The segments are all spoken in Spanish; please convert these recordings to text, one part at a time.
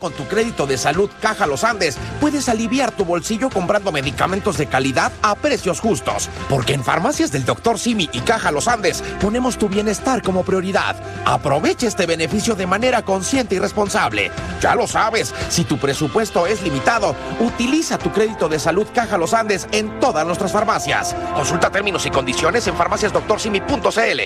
Con tu crédito de salud Caja Los Andes, puedes aliviar tu bolsillo comprando medicamentos de calidad a precios justos. Porque en Farmacias del Dr. Simi y Caja Los Andes, ponemos tu bienestar como prioridad. Aprovecha este beneficio de manera consciente y responsable. Ya lo sabes, si tu presupuesto es limitado, utiliza tu crédito de salud Caja Los Andes en todas nuestras farmacias. Consulta términos y condiciones en farmaciasdoctorsimi.cl.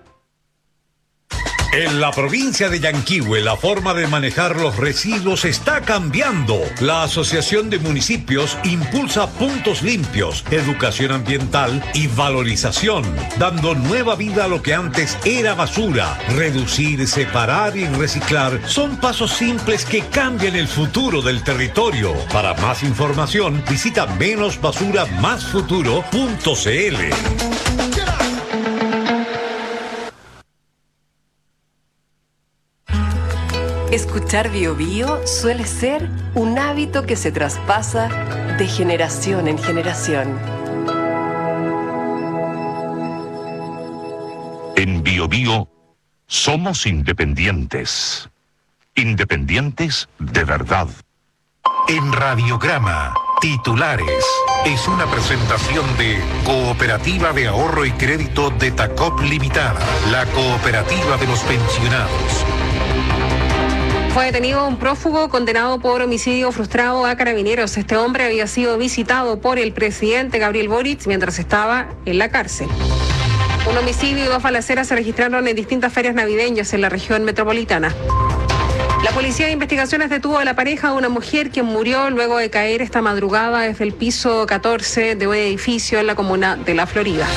En la provincia de Yanquihue, la forma de manejar los residuos está cambiando. La Asociación de Municipios impulsa puntos limpios, educación ambiental y valorización, dando nueva vida a lo que antes era basura. Reducir, separar y reciclar son pasos simples que cambian el futuro del territorio. Para más información, visita menosbasuramasfuturo.cl. Escuchar Bio Bio suele ser un hábito que se traspasa de generación en generación. En Bio Bio somos independientes. Independientes de verdad. En Radiograma, titulares. Es una presentación de Cooperativa de Ahorro y Crédito de Detacop Limitada, la cooperativa de los pensionados. Fue detenido un prófugo condenado por homicidio frustrado a Carabineros. Este hombre había sido visitado por el presidente Gabriel Boric mientras estaba en la cárcel. Un homicidio y 2 balaceras se registraron en distintas ferias navideñas en la región metropolitana. La Policía de Investigaciones detuvo a la pareja de una mujer que murió luego de caer esta madrugada desde el piso 14 de un edificio en la comuna de La Florida.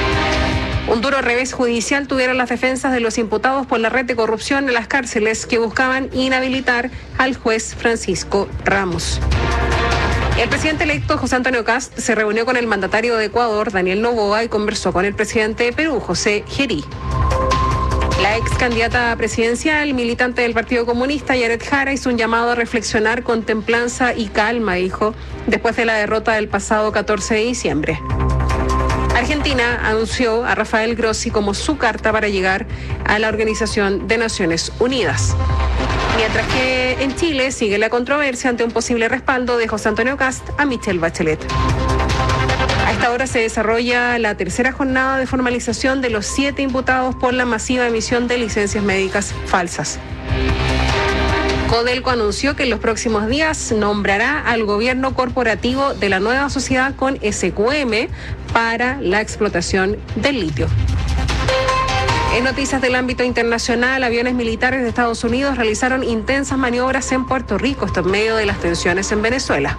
Un duro revés judicial tuvieron las defensas de los imputados por la red de corrupción en las cárceles que buscaban inhabilitar al juez Francisco Ramos. El presidente electo José Antonio Kast se reunió con el mandatario de Ecuador, Daniel Noboa, y conversó con el presidente de Perú, José Gerí. La ex candidata presidencial, militante del Partido Comunista, Yaret Jara, hizo un llamado a reflexionar con templanza y calma, dijo, después de la derrota del pasado 14 de diciembre. Argentina anunció a Rafael Grossi como su carta para llegar a la Organización de Naciones Unidas. Mientras que en Chile sigue la controversia ante un posible respaldo de José Antonio Kast a Michelle Bachelet. A esta hora se desarrolla la tercera jornada de formalización de los 7 imputados por la masiva emisión de licencias médicas falsas. Codelco anunció que en los próximos días nombrará al gobierno corporativo de la nueva sociedad con SQM para la explotación del litio. En noticias del ámbito internacional, aviones militares de Estados Unidos realizaron intensas maniobras en Puerto Rico, esto en medio de las tensiones en Venezuela.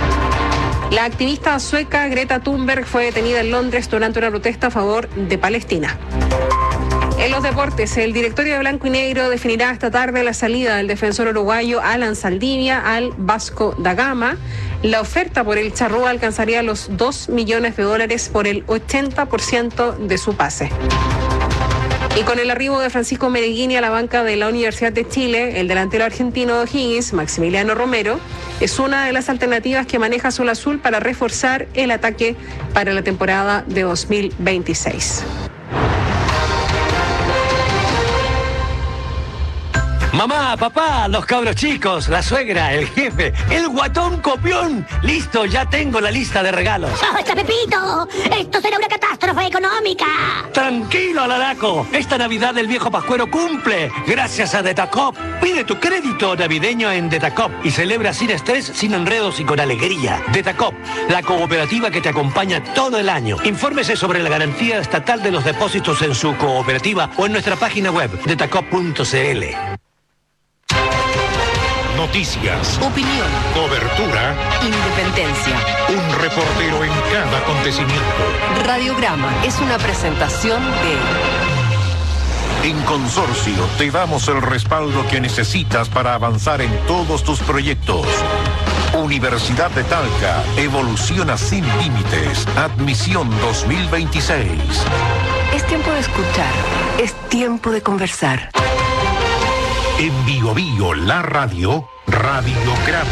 La activista sueca Greta Thunberg fue detenida en Londres durante una protesta a favor de Palestina. En los deportes, el directorio de Blanco y Negro definirá esta tarde la salida del defensor uruguayo Alan Saldivia al Vasco da Gama. La oferta por el charrúa alcanzaría los $2 millones por el 80% de su pase. Y con el arribo de Francisco Mereguini a la banca de la Universidad de Chile, el delantero argentino de O'Higgins, Maximiliano Romero, es una de las alternativas que maneja Azul Azul para reforzar el ataque para la temporada de 2026. Mamá, papá, los cabros chicos, la suegra, el jefe, el guatón copión. Listo, ya tengo la lista de regalos. ¡Basta, Pepito! ¡Esto será una catástrofe económica! Tranquilo, Alaraco. Esta Navidad el viejo Pascuero cumple. Gracias a Detacop. Pide tu crédito navideño en Detacop y celebra sin estrés, sin enredos y con alegría. Detacop, la cooperativa que te acompaña todo el año. Infórmese sobre la garantía estatal de los depósitos en su cooperativa o en nuestra página web, detacop.cl. Noticias, Opinión, cobertura, independencia. un reportero en cada acontecimiento. Radiograma es una presentación de... En Consorcio te damos el respaldo que necesitas para avanzar en todos tus proyectos. Universidad de Talca, evoluciona sin límites. Admisión 2026. Es tiempo de escuchar, es tiempo de conversar. En Bio Bio, la radio, Radiograma.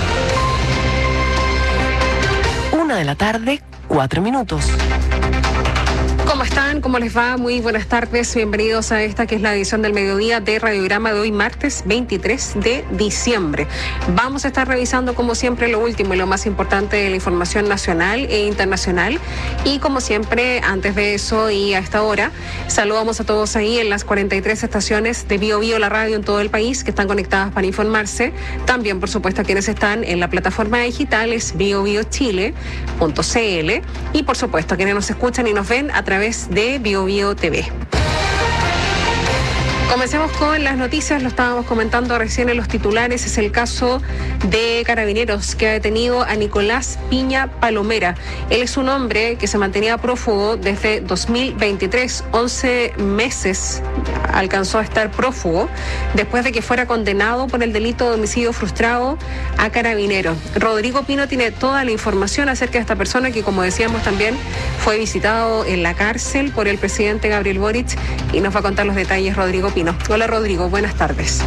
1 de la tarde, 4 minutos. ¿Cómo están? ¿Cómo les va? Muy buenas tardes. Bienvenidos a esta que es la edición del mediodía de Radiograma de hoy, martes 23 de diciembre. Vamos a estar revisando, como siempre, lo último y lo más importante de la información nacional e internacional. Y como siempre, antes de eso y a esta hora, saludamos a todos ahí en las 43 estaciones de Bio Bio, la radio en todo el país, que están conectadas para informarse. También, por supuesto, a quienes están en la plataforma digital es biobiochile.cl y, por supuesto, a quienes nos escuchan y nos ven a través de Bio Bio TV. Comencemos con las noticias, lo estábamos comentando recién en los titulares, es el caso de Carabineros que ha detenido a Nicolás Piña Palomera. Él es un hombre que se mantenía prófugo desde 2023, 11 meses alcanzó a estar prófugo después de que fuera condenado por el delito de homicidio frustrado a Carabineros. Rodrigo Pino tiene toda la información acerca de esta persona que, como decíamos, también fue visitado en la cárcel por el presidente Gabriel Boric y nos va a contar los detalles Rodrigo Pino. Hola Rodrigo, buenas tardes.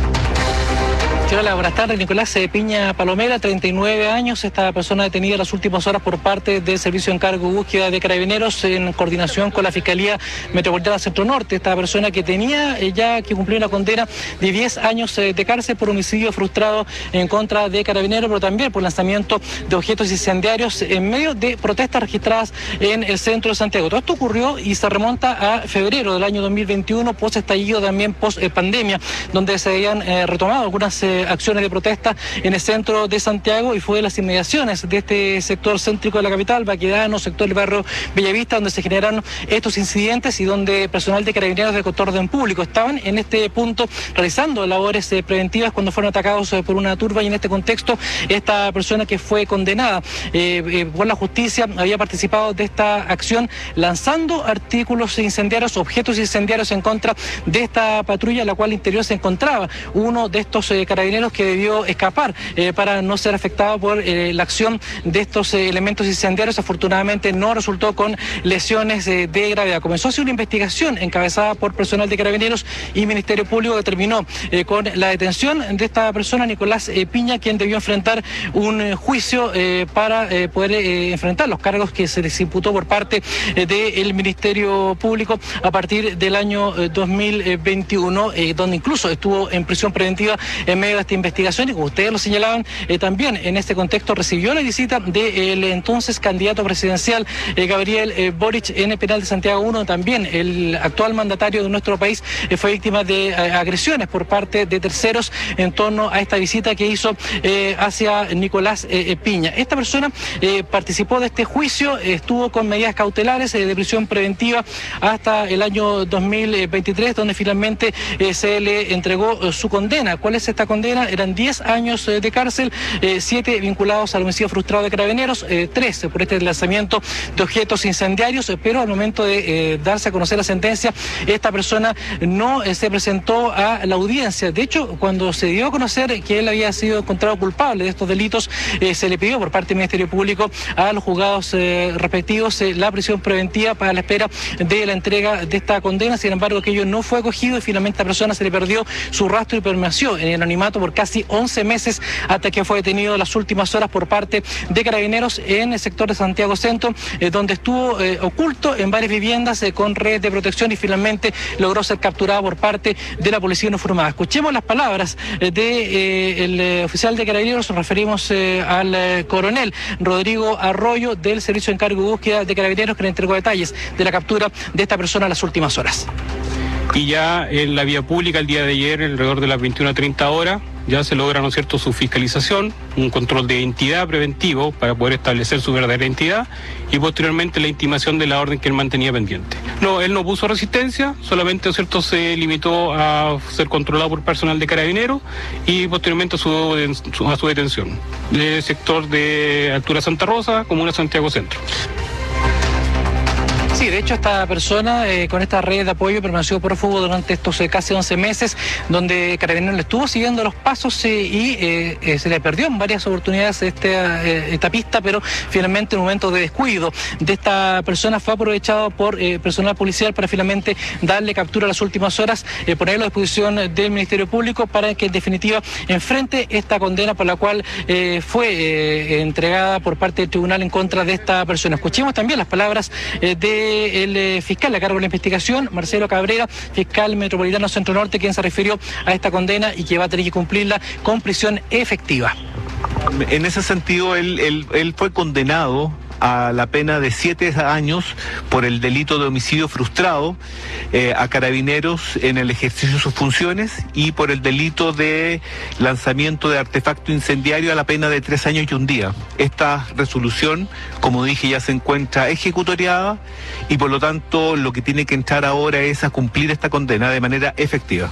Hola, buenas tardes. Nicolás Piña Palomera, 39 años. Esta persona detenida en las últimas horas por parte del Servicio de Encargo y Búsqueda de Carabineros en coordinación con la Fiscalía Metropolitana Centro Norte. Esta persona que tenía ya que cumplir una condena de 10 años de cárcel por homicidio frustrado en contra de Carabineros, pero también por lanzamiento de objetos incendiarios en medio de protestas registradas en el centro de Santiago. Todo esto ocurrió y se remonta a febrero del año 2021, post estallido, también post pandemia, donde se habían retomado algunas acciones de protesta en el centro de Santiago y fue de las inmediaciones de este sector céntrico de la capital, Baquedano, sector del barrio Bellavista, donde se generaron estos incidentes y donde personal de Carabineros de orden público estaban en este punto realizando labores preventivas cuando fueron atacados por una turba, y en este contexto esta persona que fue condenada por la justicia había participado de esta acción lanzando artículos incendiarios, objetos incendiarios en contra de esta patrulla, en la cual interior se encontraba uno de estos carabineros que debió escapar para no ser afectado por la acción de estos elementos incendiarios. Afortunadamente no resultó con lesiones de gravedad. Comenzó así una investigación encabezada por personal de Carabineros y Ministerio Público que terminó con la detención de esta persona, Nicolás Piña, quien debió enfrentar un juicio para poder enfrentar los cargos que se les imputó por parte del Ministerio Público a partir del año 2021, donde incluso estuvo en prisión preventiva en medio de esta investigación, y como ustedes lo señalaban, también en este contexto recibió la visita del entonces candidato presidencial Gabriel Boric en el penal de Santiago 1. También el actual mandatario de nuestro país fue víctima de agresiones por parte de terceros en torno a esta visita que hizo hacia Nicolás Piña. Esta persona participó de este juicio, estuvo con medidas cautelares de prisión preventiva hasta el año 2023, donde finalmente se le entregó su condena. ¿Cuál es esta condena? Eran 10 años de cárcel, 7 vinculados al homicidio frustrado de Carabineros, 13 por este lanzamiento de objetos incendiarios, pero al momento de darse a conocer la sentencia, esta persona no se presentó a la audiencia. De hecho, cuando se dio a conocer que él había sido encontrado culpable de estos delitos, se le pidió por parte del Ministerio Público a los juzgados respectivos la prisión preventiva para la espera de la entrega de esta condena. Sin embargo, aquello no fue acogido y finalmente a esta persona se le perdió su rastro y permaneció en el anonimato por casi 11 meses hasta que fue detenido en las últimas horas por parte de Carabineros en el sector de Santiago Centro, donde estuvo oculto en varias viviendas con redes de protección y finalmente logró ser capturado por parte de la policía uniformada. Escuchemos las palabras del oficial de Carabineros, nos referimos al coronel Rodrigo Arroyo del Servicio de Encargo y Búsqueda de Carabineros, que le entregó detalles de la captura de esta persona en las últimas horas. Y ya en la vía pública el día de ayer, alrededor de las 21:30 horas, ya se logra, ¿no es cierto?, su fiscalización, un control de identidad preventivo para poder establecer su verdadera identidad y posteriormente la intimación de la orden que él mantenía pendiente. No, él no puso resistencia, solamente, ¿no es cierto?, se limitó a ser controlado por personal de Carabineros y posteriormente a su detención del sector de Altura Santa Rosa, comuna Santiago Centro. Sí, de hecho esta persona con esta red de apoyo permaneció prófugo durante estos casi 11 meses, donde Carabineros le estuvo siguiendo los pasos y se le perdió en varias oportunidades esta pista, pero finalmente en un momento de descuido de esta persona fue aprovechado por personal policial para finalmente darle captura a las últimas horas, ponerlo a disposición del Ministerio Público para que en definitiva enfrente esta condena por la cual fue entregada por parte del tribunal en contra de esta persona. Escuchemos también las palabras de del fiscal a cargo de la investigación, Marcelo Cabrera, fiscal metropolitano Centro Norte, quien se refirió a esta condena y que va a tener que cumplirla con prisión efectiva. En ese sentido, él fue condenado a la pena de 7 años por el delito de homicidio frustrado a Carabineros en el ejercicio de sus funciones, y por el delito de lanzamiento de artefacto incendiario a la pena de 3 años y 1 día. Esta resolución, como dije, ya se encuentra ejecutoriada y por lo tanto lo que tiene que entrar ahora es a cumplir esta condena de manera efectiva.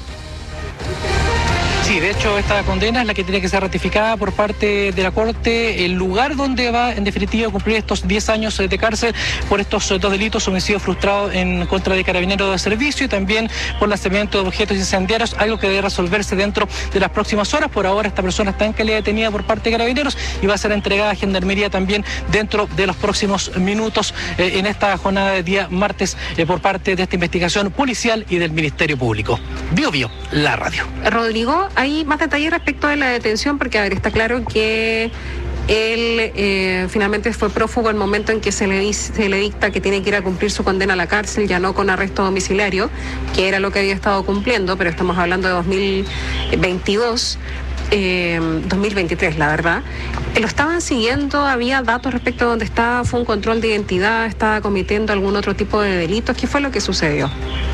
Sí, de hecho, esta condena es la que tiene que ser ratificada por parte de la Corte, el lugar donde va, en definitiva, a cumplir estos 10 años de cárcel por estos 2 delitos: homicidio frustrado en contra de Carabineros de servicio y también por lanzamiento de objetos incendiarios, algo que debe resolverse dentro de las próximas horas. Por ahora, esta persona está en calidad detenida por parte de Carabineros y va a ser entregada a Gendarmería también dentro de los próximos minutos en esta jornada de día martes por parte de esta investigación policial y del Ministerio Público. Bio Bio, la radio. Rodrigo, hay más detalles respecto de la detención, porque a ver, está claro que él finalmente fue prófugo al momento en que se le dicta que tiene que ir a cumplir su condena a la cárcel, ya no con arresto domiciliario, que era lo que había estado cumpliendo, pero estamos hablando de 2022. 2023, la verdad. Lo estaban siguiendo, había datos respecto a dónde estaba, fue un control de identidad, estaba cometiendo algún otro tipo de delitos. ¿Qué fue lo que sucedió?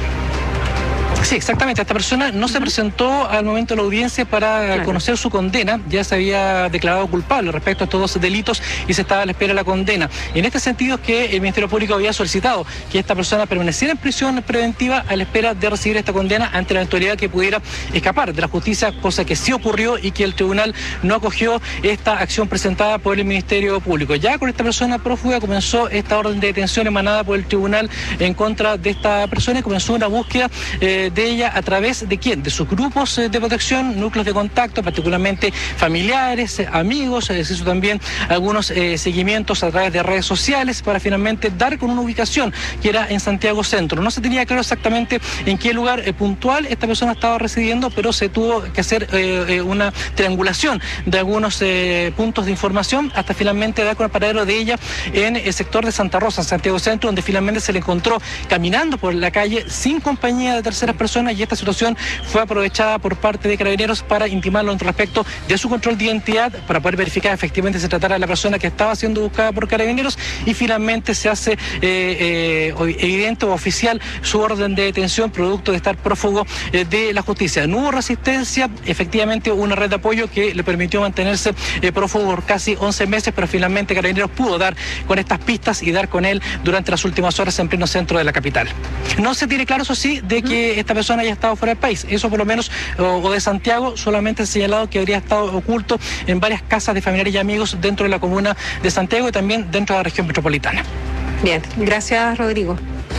Sí, exactamente. Esta persona no se presentó al momento de la audiencia para conocer su condena. Ya se había declarado culpable respecto a estos 2 delitos y se estaba a la espera de la condena. Y en este sentido es que el Ministerio Público había solicitado que esta persona permaneciera en prisión preventiva a la espera de recibir esta condena ante la eventualidad que pudiera escapar de la justicia, cosa que sí ocurrió y que el tribunal no acogió esta acción presentada por el Ministerio Público. Ya con esta persona prófuga comenzó esta orden de detención emanada por el tribunal en contra de esta persona y comenzó una búsqueda de ella a través de ¿quién? De sus grupos de protección, núcleos de contacto, particularmente familiares, amigos. Se hizo también algunos seguimientos a través de redes sociales para finalmente dar con una ubicación que era en Santiago Centro. No se tenía claro exactamente en qué lugar puntual esta persona estaba residiendo, pero se tuvo que hacer una triangulación de algunos puntos de información hasta finalmente dar con el paradero de ella en el sector de Santa Rosa, en Santiago Centro, donde finalmente se le encontró caminando por la calle sin compañía de terceras personas, y esta situación fue aprovechada por parte de Carabineros para intimarlo en respecto de su control de identidad, para poder verificar efectivamente se tratara de la persona que estaba siendo buscada por Carabineros, y finalmente se hace evidente o oficial su orden de detención producto de estar prófugo de la justicia. No hubo resistencia, efectivamente hubo una red de apoyo que le permitió mantenerse prófugo por casi 11 meses, pero finalmente Carabineros pudo dar con estas pistas y dar con él durante las últimas horas en pleno centro de la capital. No se tiene claro, eso sí, de que esta persona haya estado fuera del país. Eso por lo menos, o de Santiago, solamente ha señalado que habría estado oculto en varias casas de familiares y amigos dentro de la comuna de Santiago y también dentro de la región metropolitana. Bien, gracias, Rodrigo.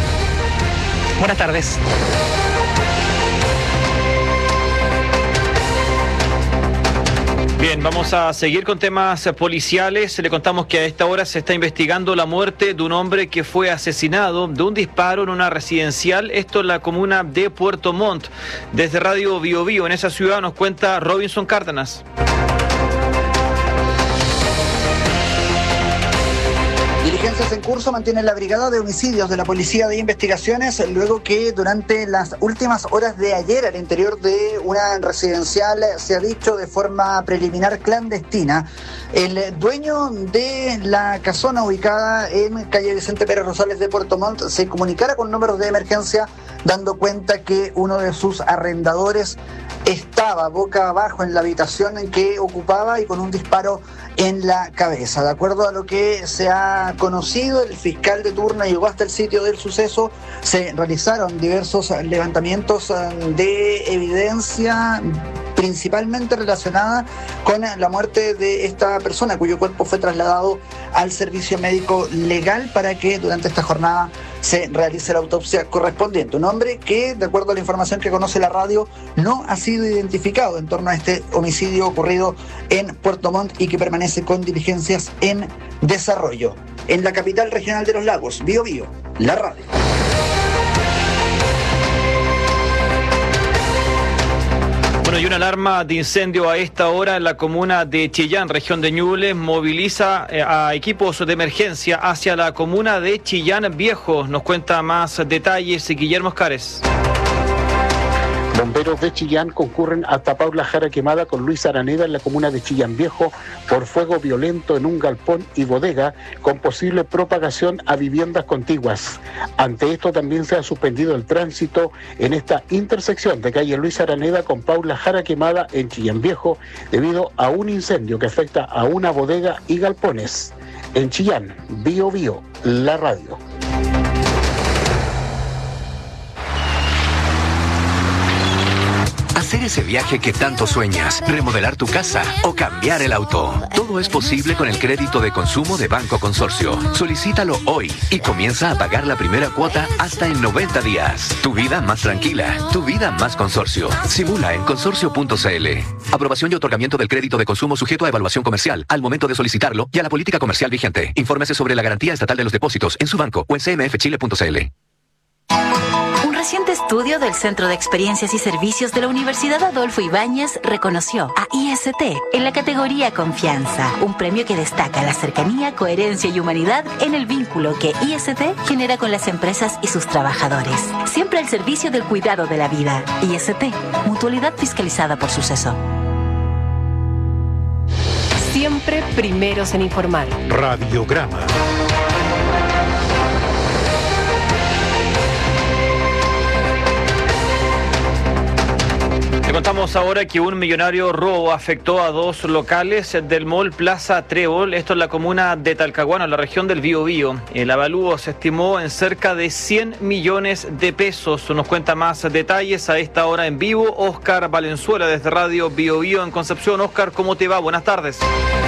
Buenas tardes. Bien, vamos a seguir con temas policiales. Le contamos que a esta hora se está investigando la muerte de un hombre que fue asesinado de un disparo en una residencial, esto en la comuna de Puerto Montt. Desde Radio Bio Bio, en esa ciudad, nos cuenta Robinson Cárdenas. Diligencias en curso mantienen la brigada de homicidios de la Policía de Investigaciones luego que durante las últimas horas de ayer al interior de una residencial se ha dicho de forma preliminar clandestina el dueño de la casona ubicada en calle Vicente Pérez Rosales de Puerto Montt se comunicara con números de emergencia dando cuenta que uno de sus arrendadores estaba boca abajo en la habitación en que ocupaba y con un disparo en la cabeza. De acuerdo a lo que se ha conocido, el fiscal de turno llegó hasta el sitio del suceso, se realizaron diversos levantamientos de evidencia principalmente relacionada con la muerte de esta persona, cuyo cuerpo fue trasladado al servicio médico legal para que durante esta jornada se realice la autopsia correspondiente. Un hombre que, de acuerdo a la información que conoce la radio, no ha sido identificado en torno a este homicidio ocurrido en Puerto Montt y que permanece con diligencias en desarrollo. En la capital regional de los lagos, Bio Bio, la radio. Bueno, Bueno, y una alarma de incendio a esta hora en la comuna de Chillán, región de Ñuble, moviliza a equipos de emergencia hacia la comuna de Chillán Viejo. Nos cuenta más detalles Guillermo Oscares. Bomberos de Chillán concurren a tapar la jara quemada con Luis Araneda en la comuna de Chillán Viejo por fuego violento en un galpón y bodega con posible propagación a viviendas contiguas. Ante esto también se ha suspendido el tránsito en esta intersección de calle Luis Araneda con Paula Jara Quemada en Chillán Viejo debido a un incendio que afecta a una bodega y galpones. En Chillán, Bío Bío, la radio. Hacer ese viaje que tanto sueñas, remodelar tu casa o cambiar el auto. Todo es posible con el crédito de consumo de Banco Consorcio. Solicítalo hoy y comienza a pagar la primera cuota hasta en 90 días. Tu vida más tranquila, tu vida más Consorcio. Simula en consorcio.cl. Aprobación y otorgamiento del crédito de consumo sujeto a evaluación comercial al momento de solicitarlo y a la política comercial vigente. Infórmese sobre la garantía estatal de los depósitos en su banco o en cmfchile.cl. Un reciente estudio del Centro de Experiencias y Servicios de la Universidad Adolfo Ibáñez reconoció a IST en la categoría Confianza, un premio que destaca la cercanía, coherencia y humanidad en el vínculo que IST genera con las empresas y sus trabajadores. Siempre al servicio del cuidado de la vida. IST, mutualidad fiscalizada por Suceso. Siempre primeros en informar. Radiograma. Le contamos ahora que un millonario robo afectó a dos locales del mall Plaza Trébol, esto en la comuna de Talcahuano, en la región del Biobío. El avalúo se estimó en cerca de 100 millones de pesos. Nos cuenta más detalles a esta hora en vivo Óscar Valenzuela desde Radio Biobío en Concepción. Óscar, ¿cómo te va? Buenas tardes.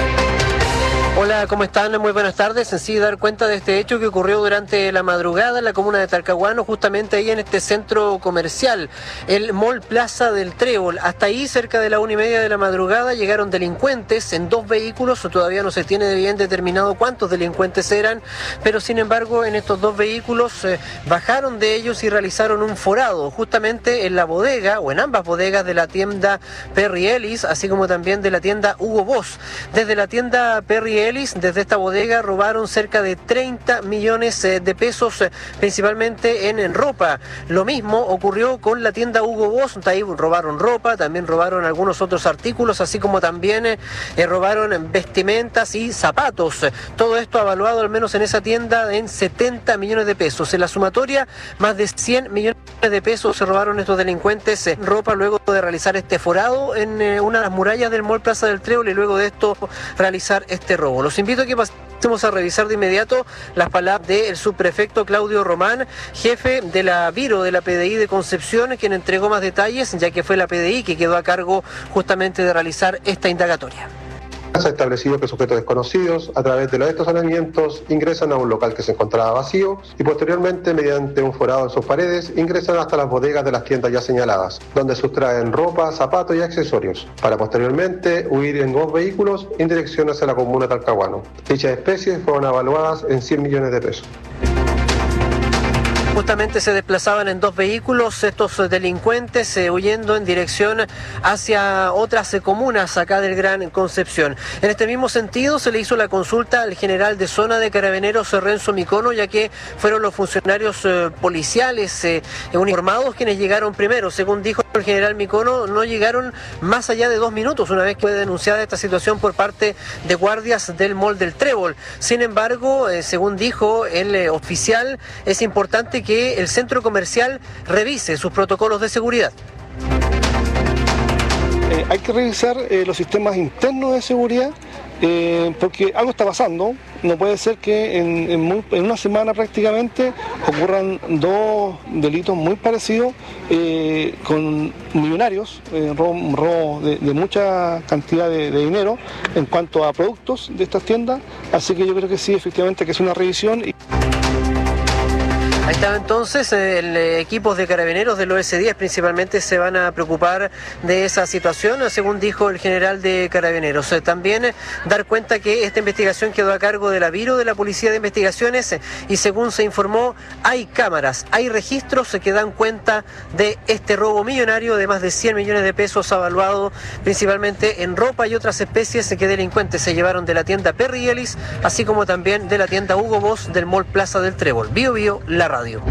Hola, ¿cómo están? Muy buenas tardes. En sí, dar cuenta de este hecho que ocurrió durante la madrugada en la comuna de Talcahuano, justamente ahí en este centro comercial, el Mall Plaza del Trébol. Hasta ahí, cerca de la 1:30 de la madrugada, llegaron delincuentes en dos vehículos. Todavía no se tiene bien determinado cuántos delincuentes eran, pero sin embargo, en estos dos vehículos bajaron de ellos y realizaron un forado, justamente en la bodega, o en ambas bodegas de la tienda Perry Ellis, así como también de la tienda Hugo Boss. Desde la tienda Perry Ellis, desde esta bodega robaron cerca de 30 millones de pesos, principalmente en ropa. Lo mismo ocurrió con la tienda Hugo Boss, ahí robaron ropa, también robaron algunos otros artículos, así como también robaron vestimentas y zapatos. Todo esto avaluado al menos en esa tienda en 70 millones de pesos. En la sumatoria, más de 100 millones de pesos se robaron estos delincuentes en ropa luego de realizar este forado en una de las murallas del Mall Plaza del Trébol y luego de esto realizar este robo. Los invito a que pasemos a revisar de inmediato las palabras del subprefecto Claudio Román, jefe de la Biro de la PDI de Concepción, quien entregó más detalles, ya que fue la PDI que quedó a cargo justamente de realizar esta indagatoria. Se ha establecido que sujetos desconocidos, a través de estos allanamientos, ingresan a un local que se encontraba vacío y posteriormente, mediante un forado en sus paredes, ingresan hasta las bodegas de las tiendas ya señaladas, donde sustraen ropa, zapatos y accesorios, para posteriormente huir en dos vehículos en dirección hacia la comuna de Talcahuano. Dichas especies fueron evaluadas en 100 millones de pesos. Justamente se desplazaban en dos vehículos estos delincuentes huyendo en dirección hacia otras comunas acá del Gran Concepción. En este mismo sentido se le hizo la consulta al general de zona de Carabineros Renzo Micono, ya que fueron los funcionarios policiales uniformados quienes llegaron primero. Según dijo el general Micono, no llegaron más allá de 2 minutos una vez que fue denunciada esta situación por parte de guardias del Mall del Trébol. Sin embargo, según dijo el oficial, es importante que el centro comercial revise sus protocolos de seguridad. Hay que revisar los sistemas internos de seguridad porque algo está pasando. No puede ser que en una semana prácticamente ocurran dos delitos muy parecidos con millonarios, robo de mucha cantidad de dinero en cuanto a productos de estas tiendas. Así que yo creo que sí, efectivamente, que es una revisión. Ahí está entonces, equipos de carabineros del OS10 principalmente se van a preocupar de esa situación, según dijo el general de carabineros. También dar cuenta que esta investigación quedó a cargo de la Biro de la Policía de Investigaciones y según se informó, hay cámaras, hay registros que dan cuenta de este robo millonario de más de 100 millones de pesos avaluado principalmente en ropa y otras especies que delincuentes se llevaron de la tienda Perry Ellis, así como también de la tienda Hugo Boss del Mall Plaza del Trébol. Bio Bio, la radio.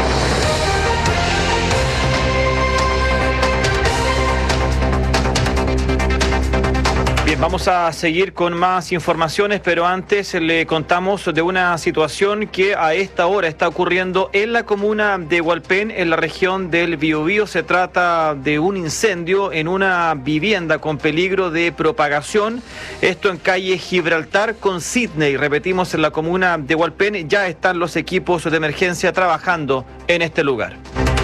Bien, vamos a seguir con más informaciones, pero antes le contamos de una situación que a esta hora está ocurriendo en la comuna de Hualpén, en la región del Biobío. Se trata de un incendio en una vivienda con peligro de propagación. Esto en calle Gibraltar con Sydney. Repetimos, en la comuna de Hualpén ya están los equipos de emergencia trabajando en este lugar.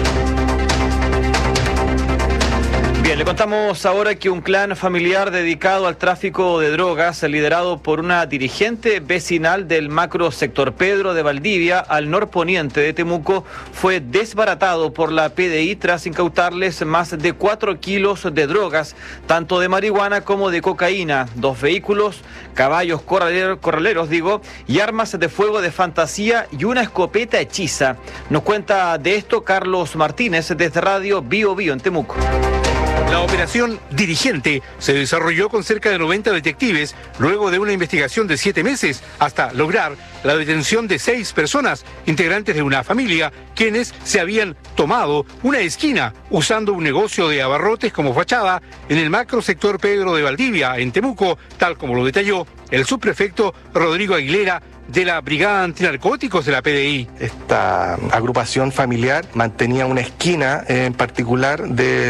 Bien, le contamos ahora que un clan familiar dedicado al tráfico de drogas, liderado por una dirigente vecinal del macro sector Pedro de Valdivia, al norponiente de Temuco, fue desbaratado por la PDI tras incautarles más de 4 kilos de drogas, tanto de marihuana como de cocaína, 2 vehículos, caballos corraleros, y armas de fuego de fantasía y una escopeta hechiza. Nos cuenta de esto Carlos Martínez desde Radio Bio Bio en Temuco. La operación Dirigente se desarrolló con cerca de 90 detectives luego de una investigación de 7 meses hasta lograr la detención de 6 personas, integrantes de una familia, quienes se habían tomado una esquina usando un negocio de abarrotes como fachada en el macro sector Pedro de Valdivia, en Temuco, tal como lo detalló el subprefecto Rodrigo Aguilera de la Brigada Antinarcóticos de la PDI. Esta agrupación familiar mantenía una esquina en particular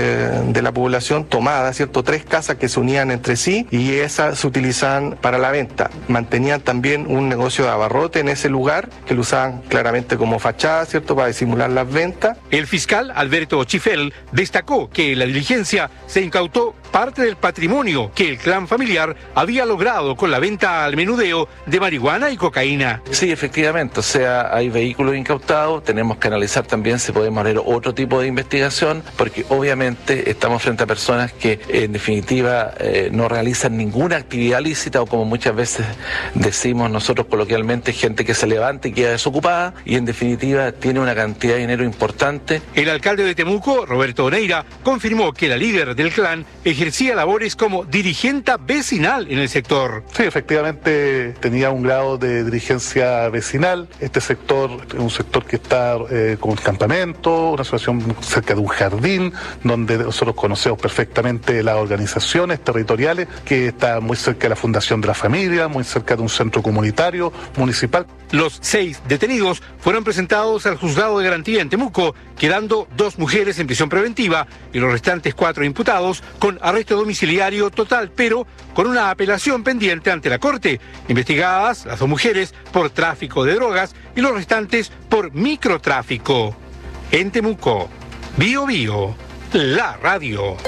de la población tomada, ¿cierto? 3 casas que se unían entre sí y esas se utilizaban para la venta. Mantenían también un negocio de abarrote en ese lugar que lo usaban claramente como fachada, ¿cierto? Para disimular las ventas. El fiscal Alberto Chifel destacó que en la diligencia se incautó parte del patrimonio que el clan familiar había logrado con la venta al menudeo de marihuana y cocaína. Sí, efectivamente, o sea, hay vehículos incautados, tenemos que analizar también si podemos hacer otro tipo de investigación, porque obviamente estamos frente a personas que en definitiva no realizan ninguna actividad lícita, o como muchas veces decimos nosotros coloquialmente, gente que se levanta y queda desocupada y en definitiva tiene una cantidad de dinero importante. El alcalde de Temuco, Roberto Oneira, confirmó que la líder del clan ejercía labores como dirigente vecinal en el sector. Sí, efectivamente tenía un grado de dirigencia vecinal. Este sector es un sector que está con un campamento, una situación cerca de un jardín, donde nosotros conocemos perfectamente las organizaciones territoriales, que está muy cerca de la Fundación de la Familia, muy cerca de un centro comunitario municipal. Los 6 detenidos fueron presentados al juzgado de garantía en Temuco, quedando 2 mujeres en prisión preventiva y los restantes 4 imputados con arresto domiciliario total, pero con una apelación pendiente ante la Corte. Investigadas las 2 mujeres por tráfico de drogas y los restantes por microtráfico. En Temuco, Bio Bio, la radio.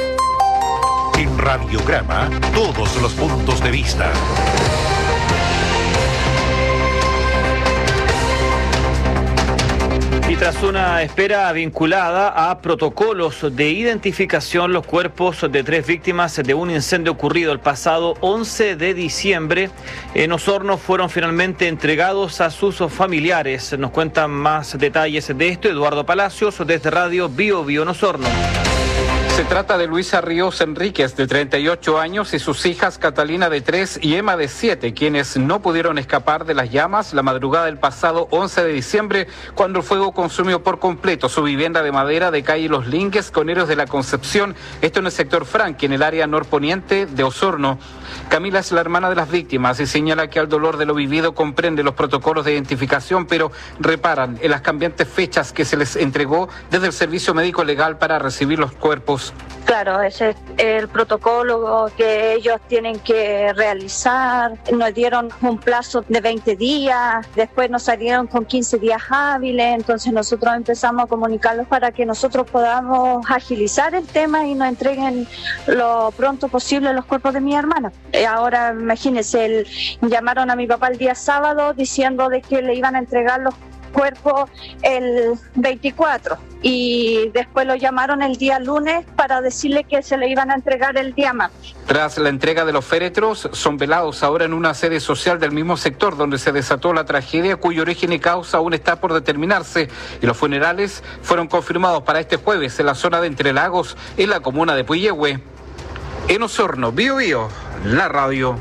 En Radiograma, todos los puntos de vista. Y tras una espera vinculada a protocolos de identificación, los cuerpos de 3 víctimas de un incendio ocurrido el pasado 11 de diciembre en Osorno fueron finalmente entregados a sus familiares. Nos cuentan más detalles de esto Eduardo Palacios desde Radio Bio Bio en Osorno. Se trata de Luisa Ríos Enríquez, de 38 años, y sus hijas Catalina, de 3, y Emma, de 7, quienes no pudieron escapar de las llamas la madrugada del pasado 11 de diciembre, cuando el fuego consumió por completo su vivienda de madera de calle Los Lingues, Coneros de la Concepción, esto en el sector Franqui, en el área norponiente de Osorno. Camila es la hermana de las víctimas y señala que al dolor de lo vivido comprende los protocolos de identificación, pero reparan en las cambiantes fechas que se les entregó desde el Servicio Médico Legal para recibir los cuerpos. Claro, ese es el protocolo que ellos tienen que realizar. Nos dieron un plazo de 20 días, después nos salieron con 15 días hábiles, entonces nosotros empezamos a comunicarlos para que nosotros podamos agilizar el tema y nos entreguen lo pronto posible los cuerpos de mi hermana. Ahora imagínense, llamaron a mi papá el día sábado diciendo de que le iban a entregar cuerpo el 24 y después lo llamaron el día lunes para decirle que se le iban a entregar el día martes. Tras la entrega de los féretros, son velados ahora en una sede social del mismo sector donde se desató la tragedia, cuyo origen y causa aún está por determinarse, y los funerales fueron confirmados para este jueves en la zona de Entre Lagos, en la comuna de Puyehue. En Osorno, Bío Bío, la radio.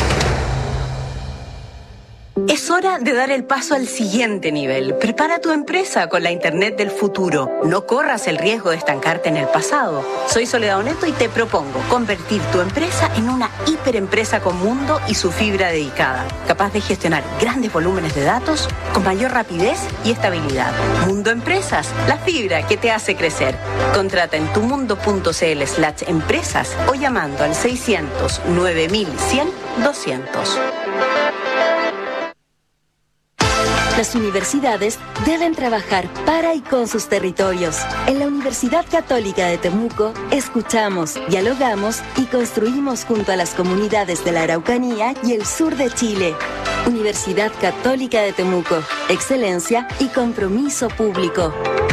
Es hora de dar el paso al siguiente nivel. Prepara tu empresa con la Internet del futuro. No corras el riesgo de estancarte en el pasado. Soy Soledad Oneto y te propongo convertir tu empresa en una hiperempresa con mundo y su fibra dedicada, capaz de gestionar grandes volúmenes de datos con mayor rapidez y estabilidad. Mundo Empresas, la fibra que te hace crecer. Contrata en tumundo.cl/empresas o llamando al 600 9100 200. Las universidades deben trabajar para y con sus territorios. En la Universidad Católica de Temuco, escuchamos, dialogamos y construimos junto a las comunidades de la Araucanía y el sur de Chile. Universidad Católica de Temuco, excelencia y compromiso público.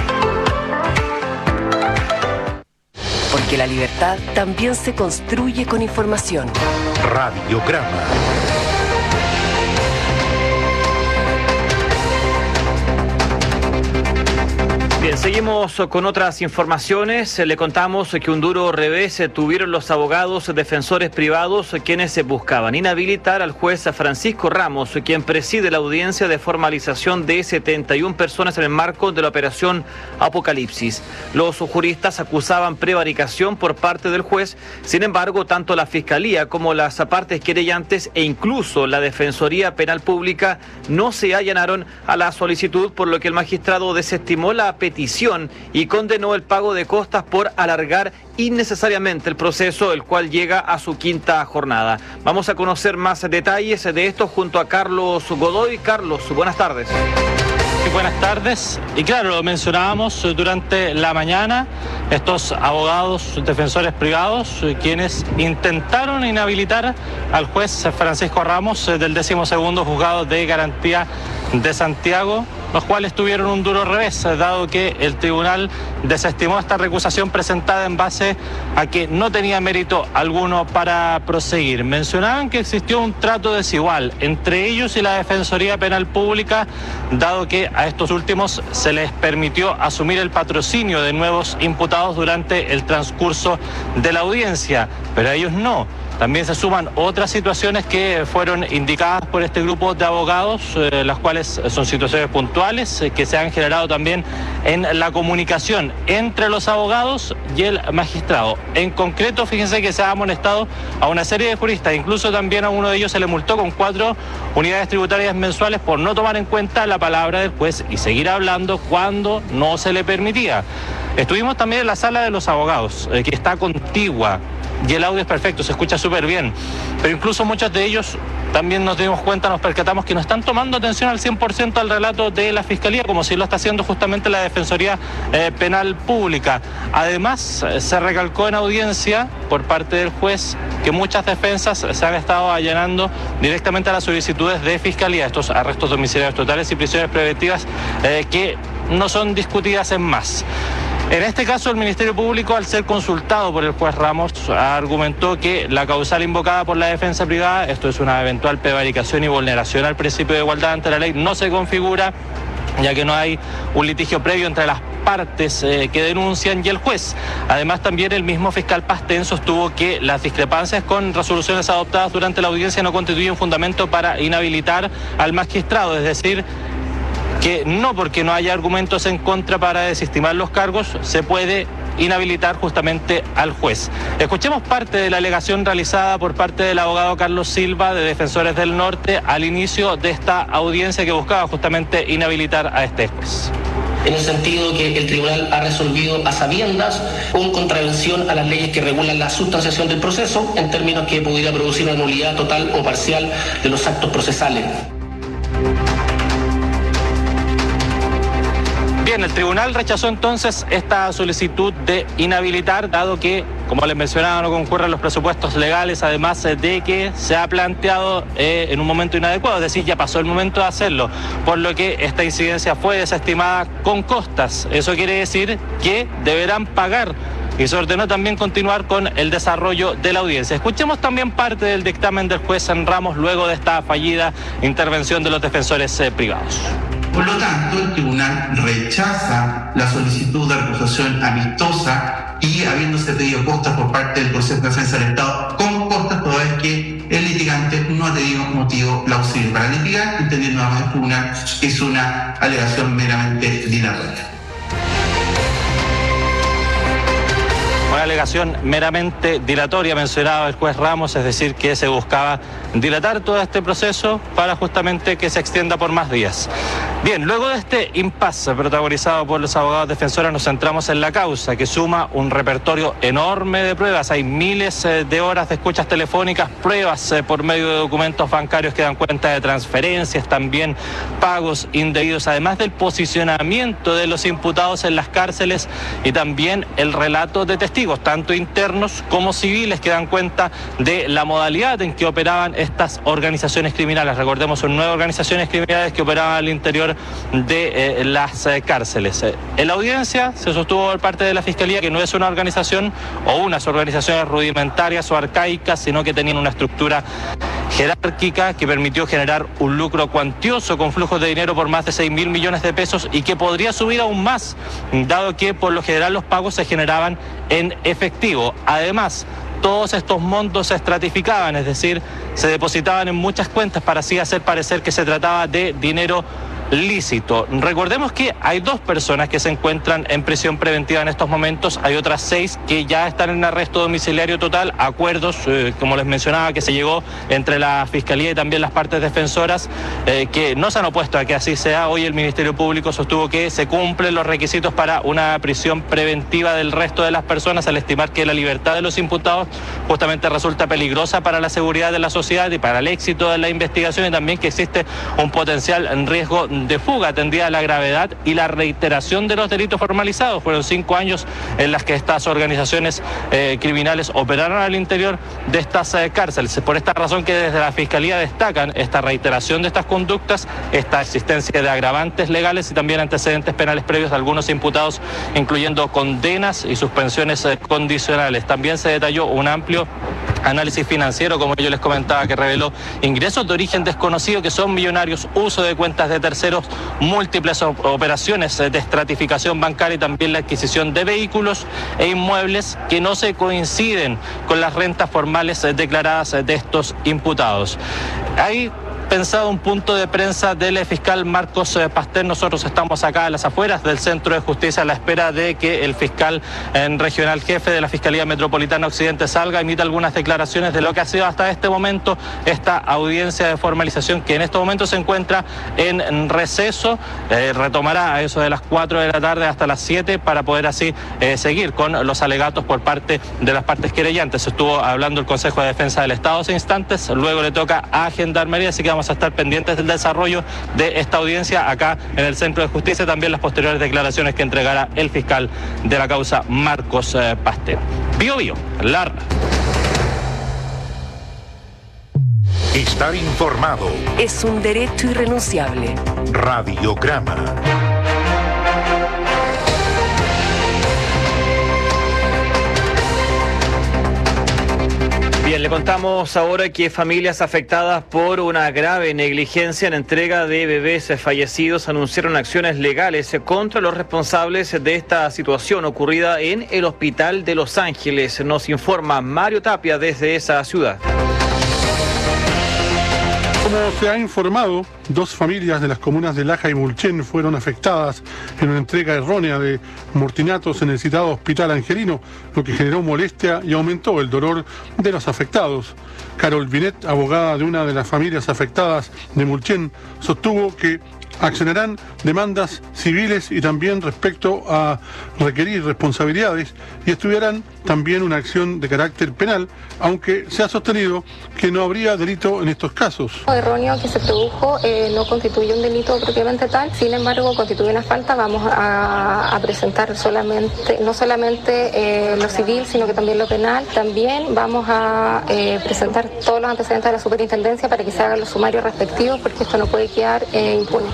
Porque la libertad también se construye con información. Radiograma. Bien, seguimos con otras informaciones. Le contamos que un duro revés tuvieron los abogados defensores privados quienes buscaban inhabilitar al juez Francisco Ramos, quien preside la audiencia de formalización de 71 personas en el marco de la operación Apocalipsis. Los juristas acusaban prevaricación por parte del juez. Sin embargo, tanto la Fiscalía como las partes querellantes e incluso la Defensoría Penal Pública no se allanaron a la solicitud, por lo que el magistrado desestimó la petición y condenó el pago de costas por alargar innecesariamente el proceso, el cual llega a su quinta jornada. Vamos a conocer más detalles de esto junto a Carlos Godoy. Carlos, buenas tardes. Buenas tardes. Y claro, lo mencionábamos durante la mañana, estos abogados defensores privados quienes intentaron inhabilitar al juez Francisco Ramos del 12º Juzgado de Garantía de Santiago, los cuales tuvieron un duro revés, dado que el tribunal desestimó esta recusación presentada en base a que no tenía mérito alguno para proseguir. Mencionaban que existió un trato desigual entre ellos y la Defensoría Penal Pública, dado que a estos últimos se les permitió asumir el patrocinio de nuevos imputados durante el transcurso de la audiencia, pero a ellos no. También se suman otras situaciones que fueron indicadas por este grupo de abogados, las cuales son situaciones puntuales que se han generado también en la comunicación entre los abogados y el magistrado. En concreto, fíjense que se ha amonestado a una serie de juristas, incluso también a uno de ellos se le multó con 4 unidades tributarias mensuales por no tomar en cuenta la palabra del juez y seguir hablando cuando no se le permitía. Estuvimos también en la sala de los abogados, que está contigua. Y el audio es perfecto, se escucha súper bien. Pero incluso muchos de ellos también nos dimos cuenta, nos percatamos que no están tomando atención al 100% al relato de la Fiscalía, como si lo está haciendo justamente la Defensoría Penal Pública. Además, se recalcó en audiencia por parte del juez que muchas defensas se han estado allanando directamente a las solicitudes de Fiscalía, estos arrestos domiciliarios totales y prisiones preventivas que no son discutidas en más. En este caso, el Ministerio Público, al ser consultado por el juez Ramos, argumentó que la causal invocada por la defensa privada, esto es una eventual prevaricación y vulneración al principio de igualdad ante la ley, no se configura, ya que no hay un litigio previo entre las partes que denuncian y el juez. Además, también el mismo fiscal Pastén sostuvo que las discrepancias con resoluciones adoptadas durante la audiencia no constituyen fundamento para inhabilitar al magistrado, es decir, que no porque no haya argumentos en contra para desestimar los cargos, se puede inhabilitar justamente al juez. Escuchemos parte de la alegación realizada por parte del abogado Carlos Silva de Defensores del Norte al inicio de esta audiencia que buscaba justamente inhabilitar a este juez. En el sentido que el tribunal ha resolvido a sabiendas con contravención a las leyes que regulan la sustanciación del proceso, en términos que pudiera producir una nulidad total o parcial de los actos procesales. Bien, el tribunal rechazó entonces esta solicitud de inhabilitar, dado que como les mencionaba, no concurren los presupuestos legales, además de que se ha planteado en un momento inadecuado, es decir, ya pasó el momento de hacerlo, por lo que esta incidencia fue desestimada con costas. Eso quiere decir que deberán pagar, y se ordenó también continuar con el desarrollo de la audiencia. Escuchemos también parte del dictamen del juez Ramos luego de esta fallida intervención de los defensores privados. Por lo tanto, el tribunal rechaza la solicitud de recusación amistosa y habiéndose pedido costas por parte del Consejo de Defensa del Estado con costas toda vez que el litigante no ha tenido motivo plausible para litigar, entendiendo además el tribunal que es una alegación meramente dilatoria. Una alegación meramente dilatoria, mencionaba el juez Ramos, es decir, que se buscaba dilatar todo este proceso para justamente que se extienda por más días. Bien, luego de este impasse protagonizado por los abogados defensores, nos centramos en la causa, que suma un repertorio enorme de pruebas. Hay miles de horas de escuchas telefónicas, pruebas por medio de documentos bancarios que dan cuenta de transferencias, también pagos indebidos, además del posicionamiento de los imputados en las cárceles y también el relato de testigos, tanto internos como civiles, que dan cuenta de la modalidad en que operaban estas organizaciones criminales. Recordemos, son 9 organizaciones criminales que operaban al interior de las cárceles. En la audiencia se sostuvo por parte de la Fiscalía que no es una organización o unas organizaciones rudimentarias o arcaicas, sino que tenían una estructura jerárquica que permitió generar un lucro cuantioso con flujos de dinero por más de 6.000 millones de pesos y que podría subir aún más, dado que por lo general los pagos se generaban en efectivo. Además, todos estos montos se estratificaban, es decir, se depositaban en muchas cuentas para así hacer parecer que se trataba de dinero lícito. Recordemos que hay 2 personas que se encuentran en prisión preventiva en estos momentos, hay otras 6 que ya están en arresto domiciliario total, acuerdos, como les mencionaba, que se llegó entre la Fiscalía y también las partes defensoras, que no se han opuesto a que así sea. Hoy el Ministerio Público sostuvo que se cumplen los requisitos para una prisión preventiva del resto de las personas, al estimar que la libertad de los imputados justamente resulta peligrosa para la seguridad de la sociedad y para el éxito de la investigación, y también que existe un potencial riesgo de fuga atendida a la gravedad y la reiteración de los delitos formalizados. Fueron 5 años en las que estas organizaciones criminales operaron al interior de estas cárceles. Por esta razón que desde la Fiscalía destacan esta reiteración de estas conductas, esta existencia de agravantes legales y también antecedentes penales previos de algunos imputados, incluyendo condenas y suspensiones condicionales. También se detalló un amplio análisis financiero, como yo les comentaba, que reveló ingresos de origen desconocido que son millonarios, uso de cuentas de terceros, múltiples operaciones de estratificación bancaria y también la adquisición de vehículos e inmuebles que no se coinciden con las rentas formales declaradas de estos imputados. Hay pensado un punto de prensa del fiscal Marcos Pastel. Nosotros estamos acá a las afueras del Centro de Justicia a la espera de que el fiscal regional jefe de la Fiscalía Metropolitana Occidente salga, emita algunas declaraciones de lo que ha sido hasta este momento esta audiencia de formalización, que en este momento se encuentra en receso. Retomará a eso de las 4 de la tarde hasta las 7 para poder así seguir con los alegatos por parte de las partes querellantes. Estuvo hablando el Consejo de Defensa del Estado hace instantes, luego le toca a Gendarmería, así que vamos a estar pendientes del desarrollo de esta audiencia acá en el Centro de Justicia, también las posteriores declaraciones que entregará el fiscal de la causa, Marcos Pastel. Bio Bio, Larra. Estar informado es un derecho irrenunciable. Radiograma. Bien, le contamos ahora que familias afectadas por una grave negligencia en entrega de bebés fallecidos anunciaron acciones legales contra los responsables de esta situación ocurrida en el Hospital de Los Ángeles. Nos informa Mario Tapia desde esa ciudad. Como se ha informado, 2 familias de las comunas de Laja y Mulchen fueron afectadas en una entrega errónea de mortinatos en el citado hospital angelino, lo que generó molestia y aumentó el dolor de los afectados. Carol Binet, abogada de una de las familias afectadas de Mulchen, sostuvo que accionarán demandas civiles y también respecto a requerir responsabilidades y estudiarán también una acción de carácter penal, aunque se ha sostenido que no habría delito en estos casos. El erróneo que se produjo no constituye un delito propiamente tal, sin embargo constituye una falta. Vamos a presentar no solamente lo civil, sino que también lo penal. También vamos a presentar todos los antecedentes de la superintendencia para que se hagan los sumarios respectivos, porque esto no puede quedar impune.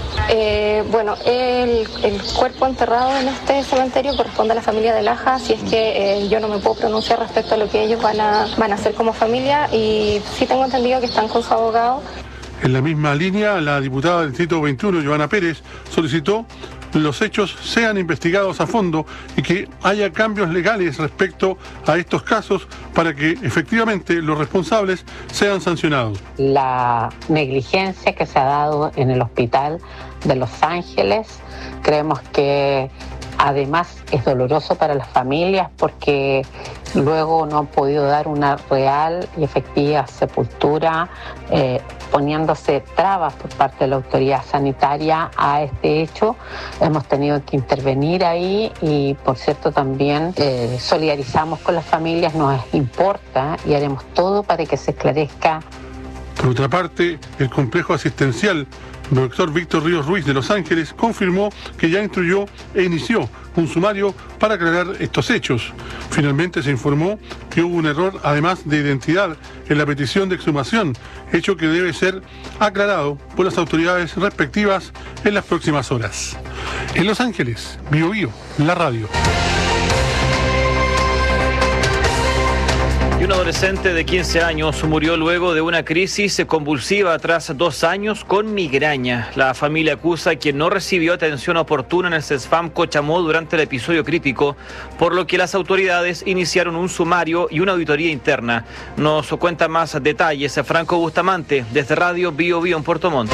El cuerpo enterrado en este cementerio corresponde a la familia de Laja, si es que yo no me puedo pronunciar respecto a lo que ellos van a hacer como familia, y sí tengo entendido que están con su abogado. En la misma línea, la diputada del Distrito 21, Joana Pérez, solicitó los hechos sean investigados a fondo y que haya cambios legales respecto a estos casos para que efectivamente los responsables sean sancionados. La negligencia que se ha dado en el hospital de Los Ángeles, creemos que además es doloroso para las familias porque luego no han podido dar una real y efectiva sepultura, poniéndose trabas por parte de la autoridad sanitaria a este hecho. Hemos tenido que intervenir ahí y, por cierto, también solidarizamos con las familias, nos importa y haremos todo para que se esclarezca. Por otra parte, el complejo asistencial doctor Víctor Ríos Ruiz de Los Ángeles confirmó que ya instruyó e inició un sumario para aclarar estos hechos. Finalmente se informó que hubo un error, además de identidad, en la petición de exhumación, hecho que debe ser aclarado por las autoridades respectivas en las próximas horas. En Los Ángeles, Bio Bio, la radio. Y un adolescente de 15 años murió luego de una crisis convulsiva tras 2 años con migraña. La familia acusa a quien no recibió atención oportuna en el CESFAM Cochamó durante el episodio crítico, por lo que las autoridades iniciaron un sumario y una auditoría interna. Nos cuenta más detalles Franco Bustamante, desde Radio Bio Bio en Puerto Montt.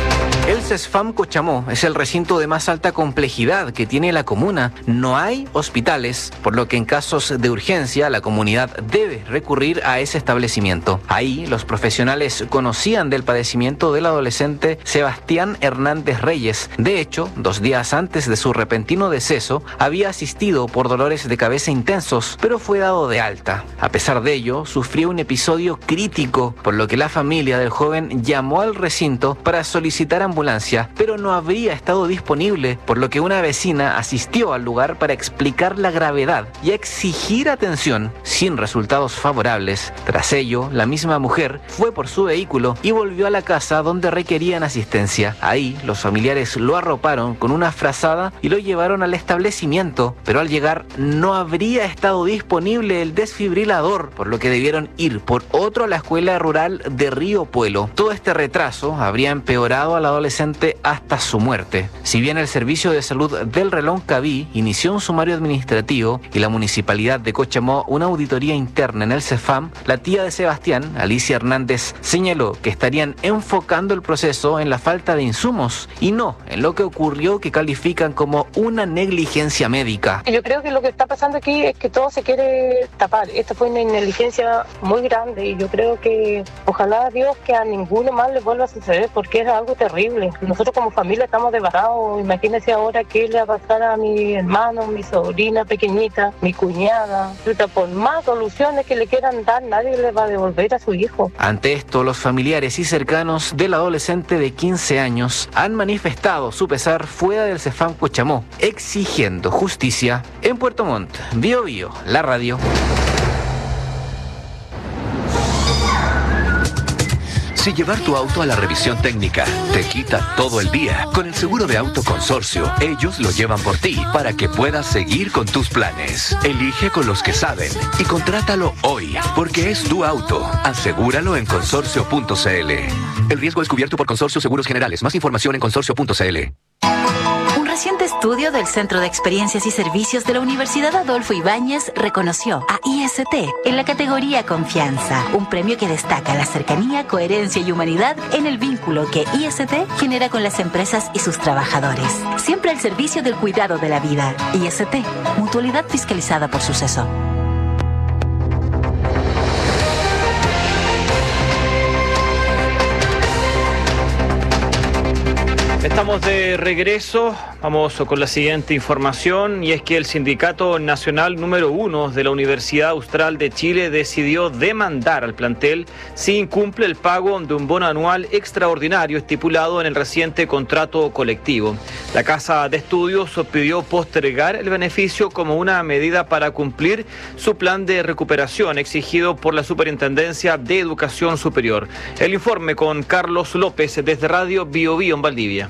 El CESFAM Cochamó es el recinto de más alta complejidad que tiene la comuna. No hay hospitales, por lo que en casos de urgencia la comunidad debe recurrir a ese establecimiento. Ahí los profesionales conocían del padecimiento del adolescente Sebastián Hernández Reyes. De hecho, 2 días antes de su repentino deceso, había asistido por dolores de cabeza intensos, pero fue dado de alta. A pesar de ello, sufrió un episodio crítico, por lo que la familia del joven llamó al recinto para solicitar ambulancia, pero no habría estado disponible, por lo que una vecina asistió al lugar para explicar la gravedad y exigir atención, sin resultados favorables. Tras ello, la misma mujer fue por su vehículo y volvió a la casa donde requerían asistencia. Ahí, los familiares lo arroparon con una frazada y lo llevaron al establecimiento, pero al llegar no habría estado disponible el desfibrilador, por lo que debieron ir por otro a la escuela rural de Río Puelo. Todo este retraso habría empeorado a la adolescente hasta su muerte. Si bien el Servicio de Salud del Reloncaví inició un sumario administrativo y la Municipalidad de Cochamó una auditoría interna en el CESFAM, la tía de Sebastián, Alicia Hernández, señaló que estarían enfocando el proceso en la falta de insumos y no en lo que ocurrió, que califican como una negligencia médica. Yo creo que lo que está pasando aquí es que todo se quiere tapar. Esta fue una negligencia muy grande y yo creo que ojalá Dios que a ninguno más le vuelva a suceder, porque es algo terrible. Nosotros como familia estamos devastados. Imagínense ahora qué le va a pasar a mi hermano, mi sobrina pequeñita, mi cuñada. Por más soluciones que le quieran dar, nadie le va a devolver a su hijo. Ante esto, los familiares y cercanos del adolescente de 15 años han manifestado su pesar fuera del CESFAM Cochamó, exigiendo justicia. En Puerto Montt, Bio Bio, la radio. Si llevar tu auto a la revisión técnica te quita todo el día, con el seguro de auto Consorcio, ellos lo llevan por ti para que puedas seguir con tus planes. Elige con los que saben y contrátalo hoy, porque es tu auto. Asegúralo en consorcio.cl. El riesgo es cubierto por Consorcio Seguros Generales. Más información en consorcio.cl. Un reciente estudio del Centro de Experiencias y Servicios de la Universidad Adolfo Ibáñez reconoció a IST en la categoría Confianza, un premio que destaca la cercanía, coherencia y humanidad en el vínculo que IST genera con las empresas y sus trabajadores. Siempre al servicio del cuidado de la vida. IST, mutualidad fiscalizada por Suceso. Estamos de regreso, vamos con la siguiente información, y es que el Sindicato Nacional número 1 de la Universidad Austral de Chile decidió demandar al plantel si incumple el pago de un bono anual extraordinario estipulado en el reciente contrato colectivo. La Casa de Estudios pidió postergar el beneficio como una medida para cumplir su plan de recuperación exigido por la Superintendencia de Educación Superior. El informe con Carlos López desde Radio Bio Bio en Valdivia.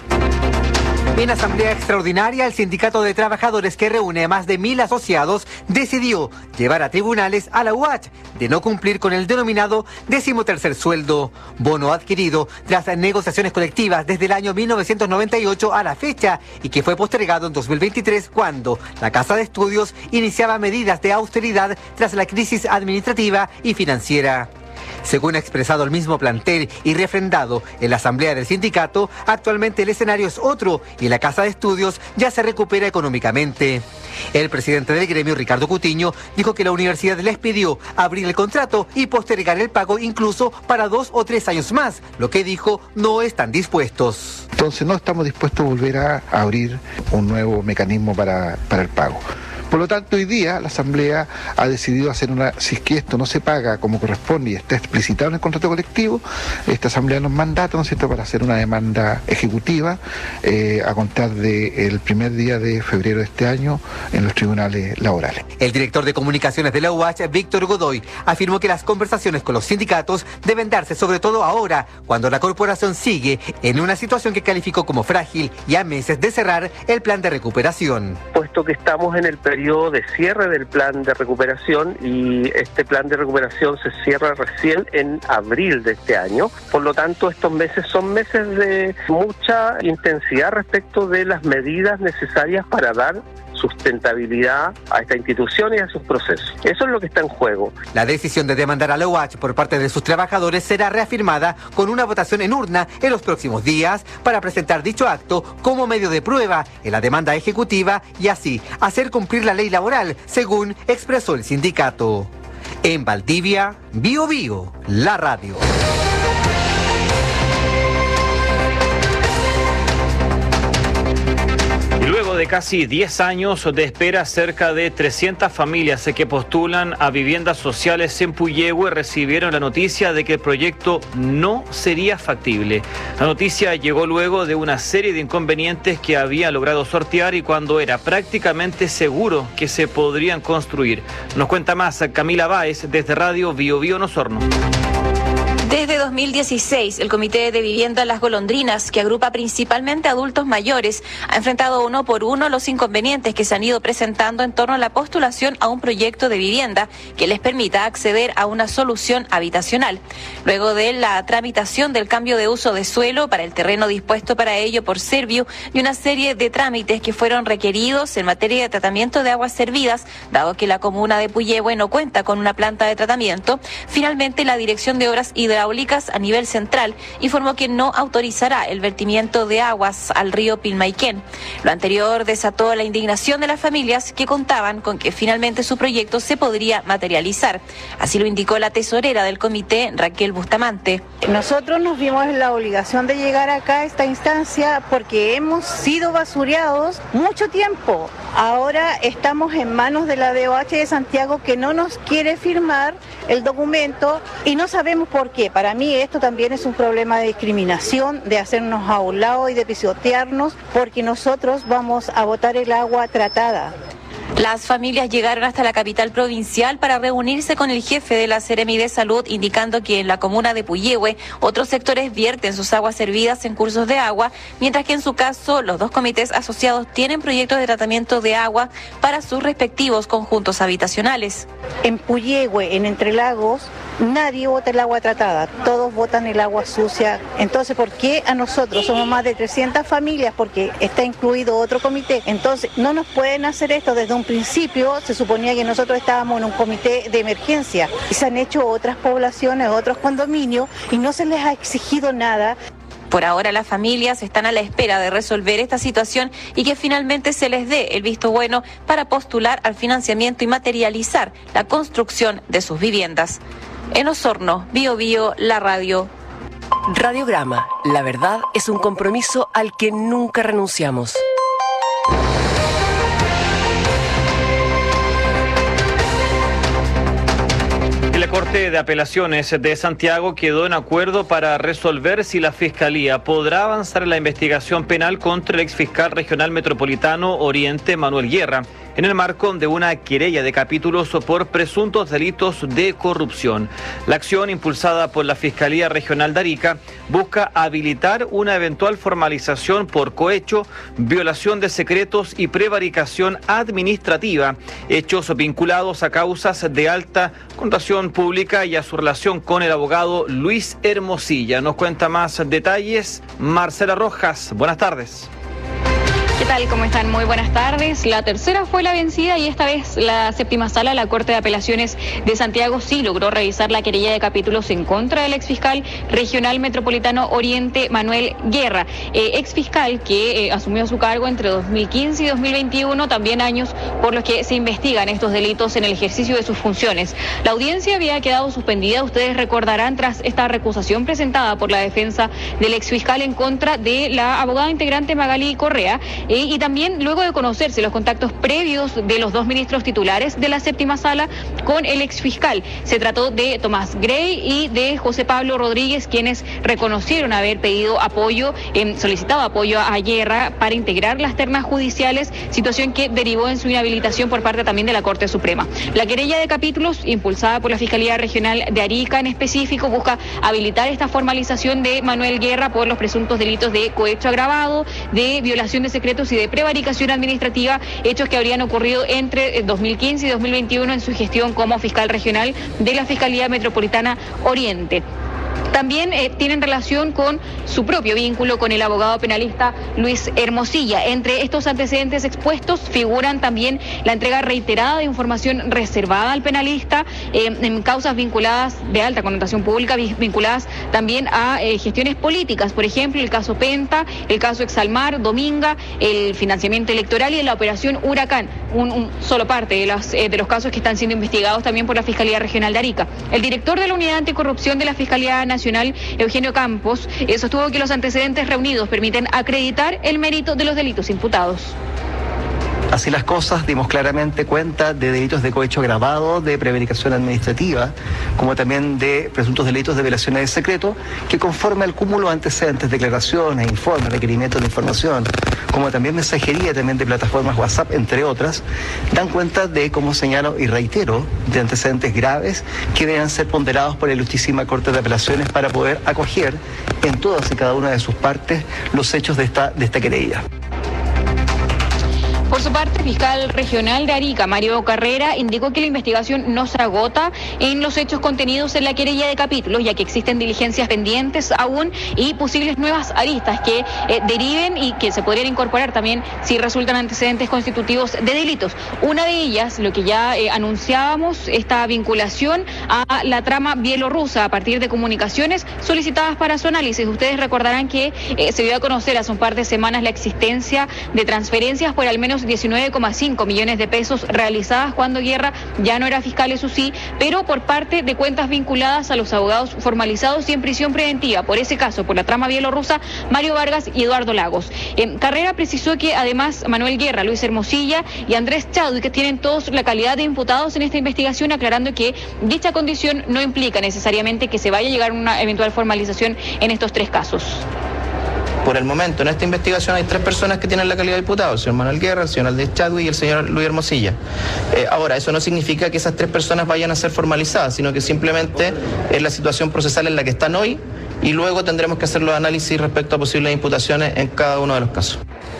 En asamblea extraordinaria, el Sindicato de Trabajadores, que reúne a más de 1.000 asociados, decidió llevar a tribunales a la UH de no cumplir con el denominado 13º sueldo, bono adquirido tras negociaciones colectivas desde el año 1998 a la fecha y que fue postergado en 2023 cuando la Casa de Estudios iniciaba medidas de austeridad tras la crisis administrativa y financiera. Según ha expresado el mismo plantel y refrendado en la asamblea del sindicato, actualmente el escenario es otro y la Casa de Estudios ya se recupera económicamente. El presidente del gremio, Ricardo Cutiño, dijo que la universidad les pidió abrir el contrato y postergar el pago incluso para 2 o 3 años más, lo que dijo no están dispuestos. Entonces no estamos dispuestos a volver a abrir un nuevo mecanismo para el pago. Por lo tanto, hoy día la Asamblea ha decidido hacer si es que esto no se paga como corresponde y está explicitado en el contrato colectivo, esta Asamblea nos mandata, ¿no es cierto?, para hacer una demanda ejecutiva a contar del primer día de febrero de este año en los tribunales laborales. El director de comunicaciones de la UH, Víctor Godoy, afirmó que las conversaciones con los sindicatos deben darse sobre todo ahora, cuando la corporación sigue en una situación que calificó como frágil y a meses de cerrar el plan de recuperación. Puesto que estamos en el periodo de cierre del plan de recuperación y este plan de recuperación se cierra recién en abril de este año. Por lo tanto, estos meses son meses de mucha intensidad respecto de las medidas necesarias para dar sustentabilidad a esta institución y a sus procesos. Eso es lo que está en juego. La decisión de demandar a la UH por parte de sus trabajadores será reafirmada con una votación en urna en los próximos días para presentar dicho acto como medio de prueba en la demanda ejecutiva y así hacer cumplir la ley laboral, según expresó el sindicato. En Valdivia, Bio Bio, la radio. Y luego de casi 10 años de espera, cerca de 300 familias que postulan a viviendas sociales en Puyehue recibieron la noticia de que el proyecto no sería factible. La noticia llegó luego de una serie de inconvenientes que habían logrado sortear y cuando era prácticamente seguro que se podrían construir. Nos cuenta más Camila Báez desde Radio Bio Bio en Osorno. Desde 2016, el Comité de Vivienda Las Golondrinas, que agrupa principalmente adultos mayores, ha enfrentado uno por uno los inconvenientes que se han ido presentando en torno a la postulación a un proyecto de vivienda que les permita acceder a una solución habitacional. Luego de la tramitación del cambio de uso de suelo para el terreno dispuesto para ello por Serviu y una serie de trámites que fueron requeridos en materia de tratamiento de aguas servidas, dado que la comuna de Puyehue no cuenta con una planta de tratamiento, finalmente la Dirección de Obras Hidráulicas a nivel central informó que no autorizará el vertimiento de aguas al río Pilmaiquén. Lo anterior desató la indignación de las familias que contaban con que finalmente su proyecto se podría materializar. Así lo indicó la tesorera del comité, Raquel Bustamante. Nosotros nos vimos en la obligación de llegar acá a esta instancia porque hemos sido basureados mucho tiempo. Ahora estamos en manos de la DOH de Santiago, que no nos quiere firmar el documento y no sabemos por qué. Para mí esto también es un problema de discriminación, de hacernos a un lado y de pisotearnos, porque nosotros vamos a botar el agua tratada. Las familias llegaron hasta la capital provincial para reunirse con el jefe de la Seremi de Salud, indicando que en la comuna de Puyehue otros sectores vierten sus aguas servidas en cursos de agua, mientras que en su caso los dos comités asociados tienen proyectos de tratamiento de agua para sus respectivos conjuntos habitacionales. En Puyehue, en Entre Lagos, nadie bota el agua tratada, todos botan el agua sucia. Entonces, ¿por qué a nosotros somos más de 300 familias? Porque está incluido otro comité. Entonces, no nos pueden hacer esto. Desde un principio se suponía que nosotros estábamos en un comité de emergencia. Y se han hecho otras poblaciones, otros condominios, y no se les ha exigido nada. Por ahora las familias están a la espera de resolver esta situación y que finalmente se les dé el visto bueno para postular al financiamiento y materializar la construcción de sus viviendas. En Osorno, Bio Bio, la radio. Radiograma. La verdad es un compromiso al que nunca renunciamos. La Corte de Apelaciones de Santiago quedó en acuerdo para resolver si la Fiscalía podrá avanzar en la investigación penal contra el exfiscal regional metropolitano Oriente, Manuel Guerra, en el marco de una querella de capítulos por presuntos delitos de corrupción. La acción, impulsada por la Fiscalía Regional de Arica, busca habilitar una eventual formalización por cohecho, violación de secretos y prevaricación administrativa, hechos vinculados a causas de alta connotación pública y a su relación con el abogado Luis Hermosilla. Nos cuenta más detalles Marcela Rojas. Buenas tardes. ¿Qué tal? ¿Cómo están? Muy buenas tardes. La tercera fue la vencida y esta vez la séptima sala, la Corte de Apelaciones de Santiago, sí logró revisar la querella de capítulos en contra del exfiscal regional metropolitano Oriente, Manuel Guerra, exfiscal que asumió su cargo entre 2015 y 2021, también años por los que se investigan estos delitos en el ejercicio de sus funciones. La audiencia había quedado suspendida, ustedes recordarán, tras esta recusación presentada por la defensa del exfiscal en contra de la abogada integrante Magali Correa, y también luego de conocerse los contactos previos de los dos ministros titulares de la séptima sala con el exfiscal. Se trató de Tomás Grey y de José Pablo Rodríguez, quienes reconocieron haber pedido apoyo, solicitado apoyo a Guerra para integrar las ternas judiciales, situación que derivó en su inhabilitación por parte también de la Corte Suprema. La querella de capítulos, impulsada por la Fiscalía Regional de Arica en específico, busca habilitar esta formalización de Manuel Guerra por los presuntos delitos de cohecho agravado, de violación de secretos y de prevaricación administrativa, hechos que habrían ocurrido entre 2015 y 2021 en su gestión como fiscal regional de la Fiscalía Metropolitana Oriente. También tienen relación con su propio vínculo con el abogado penalista Luis Hermosilla. Entre estos antecedentes expuestos figuran también la entrega reiterada de información reservada al penalista en causas vinculadas de alta connotación pública, vinculadas también a gestiones políticas. Por ejemplo, el caso Penta, el caso Exalmar, Dominga, el financiamiento electoral y la operación Huracán. Solo parte de los casos que están siendo investigados también por la Fiscalía Regional de Arica. El director de la Unidad Anticorrupción de la Fiscalía Nacional, Eugenio Campos, sostuvo que los antecedentes reunidos permiten acreditar el mérito de los delitos imputados. Así las cosas, dimos claramente cuenta de delitos de cohecho agravado, de prevaricación administrativa, como también de presuntos delitos de violaciones de secreto, que conforme al cúmulo de antecedentes, declaraciones, informes, requerimientos de información, como también mensajería también de plataformas WhatsApp, entre otras, dan cuenta de, como señalo y reitero, de antecedentes graves que deben ser ponderados por la Ilustrísima Corte de Apelaciones para poder acoger en todas y cada una de sus partes los hechos de esta querella. Por su parte, el fiscal regional de Arica, Mario Carrera, indicó que la investigación no se agota en los hechos contenidos en la querella de capítulos, ya que existen diligencias pendientes aún y posibles nuevas aristas que deriven y que se podrían incorporar también si resultan antecedentes constitutivos de delitos. Una de ellas, lo que ya anunciábamos, esta vinculación a la trama bielorrusa a partir de comunicaciones solicitadas para su análisis. Ustedes recordarán que se dio a conocer hace un par de semanas la existencia de transferencias por al menos 19,5 millones de pesos realizadas cuando Guerra ya no era fiscal, eso sí, pero por parte de cuentas vinculadas a los abogados formalizados y en prisión preventiva. Por ese caso, por la trama bielorrusa, Mario Vargas y Eduardo Lagos. Carrera precisó que además Manuel Guerra, Luis Hermosilla y Andrés Chadwick tienen todos la calidad de imputados en esta investigación, aclarando que dicha condición no implica necesariamente que se vaya a llegar a una eventual formalización en estos tres casos. Por el momento, en esta investigación hay 3 personas que tienen la calidad de diputados: el señor Manuel Guerra, el señor Andrés Chadwick y el señor Luis Hermosilla. Ahora, eso no significa que esas 3 personas vayan a ser formalizadas, sino que simplemente es la situación procesal en la que están hoy y luego tendremos que hacer los análisis respecto a posibles imputaciones en cada uno de los casos.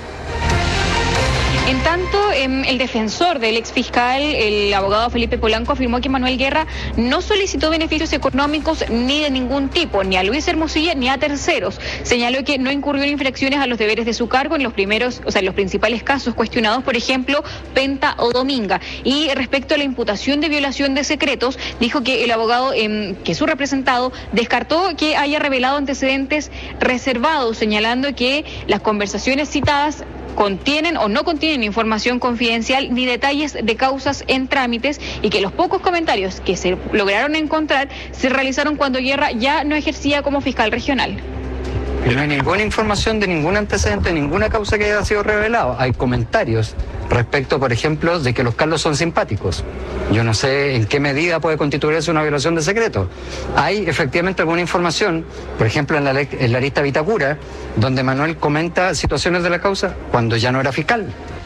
En tanto, el defensor del exfiscal, el abogado Felipe Polanco, afirmó que Manuel Guerra no solicitó beneficios económicos ni de ningún tipo, ni a Luis Hermosilla ni a terceros. Señaló que no incurrió en infracciones a los deberes de su cargo en los principales casos cuestionados, por ejemplo, Penta o Dominga. Y respecto a la imputación de violación de secretos, dijo que el abogado, que su representado, descartó que haya revelado antecedentes reservados, señalando que las conversaciones citadas contienen o no contienen información confidencial ni detalles de causas en trámites, y que los pocos comentarios que se lograron encontrar se realizaron cuando Guerra ya no ejercía como fiscal regional. No hay ninguna información de ningún antecedente, ninguna causa que haya sido revelado. Hay comentarios respecto, por ejemplo, de que los Carlos son simpáticos. Yo no sé en qué medida puede constituirse una violación de secreto. Hay efectivamente alguna información, por ejemplo, en la lista Vitacura, donde Manuel comenta situaciones de la causa cuando ya no era fiscal.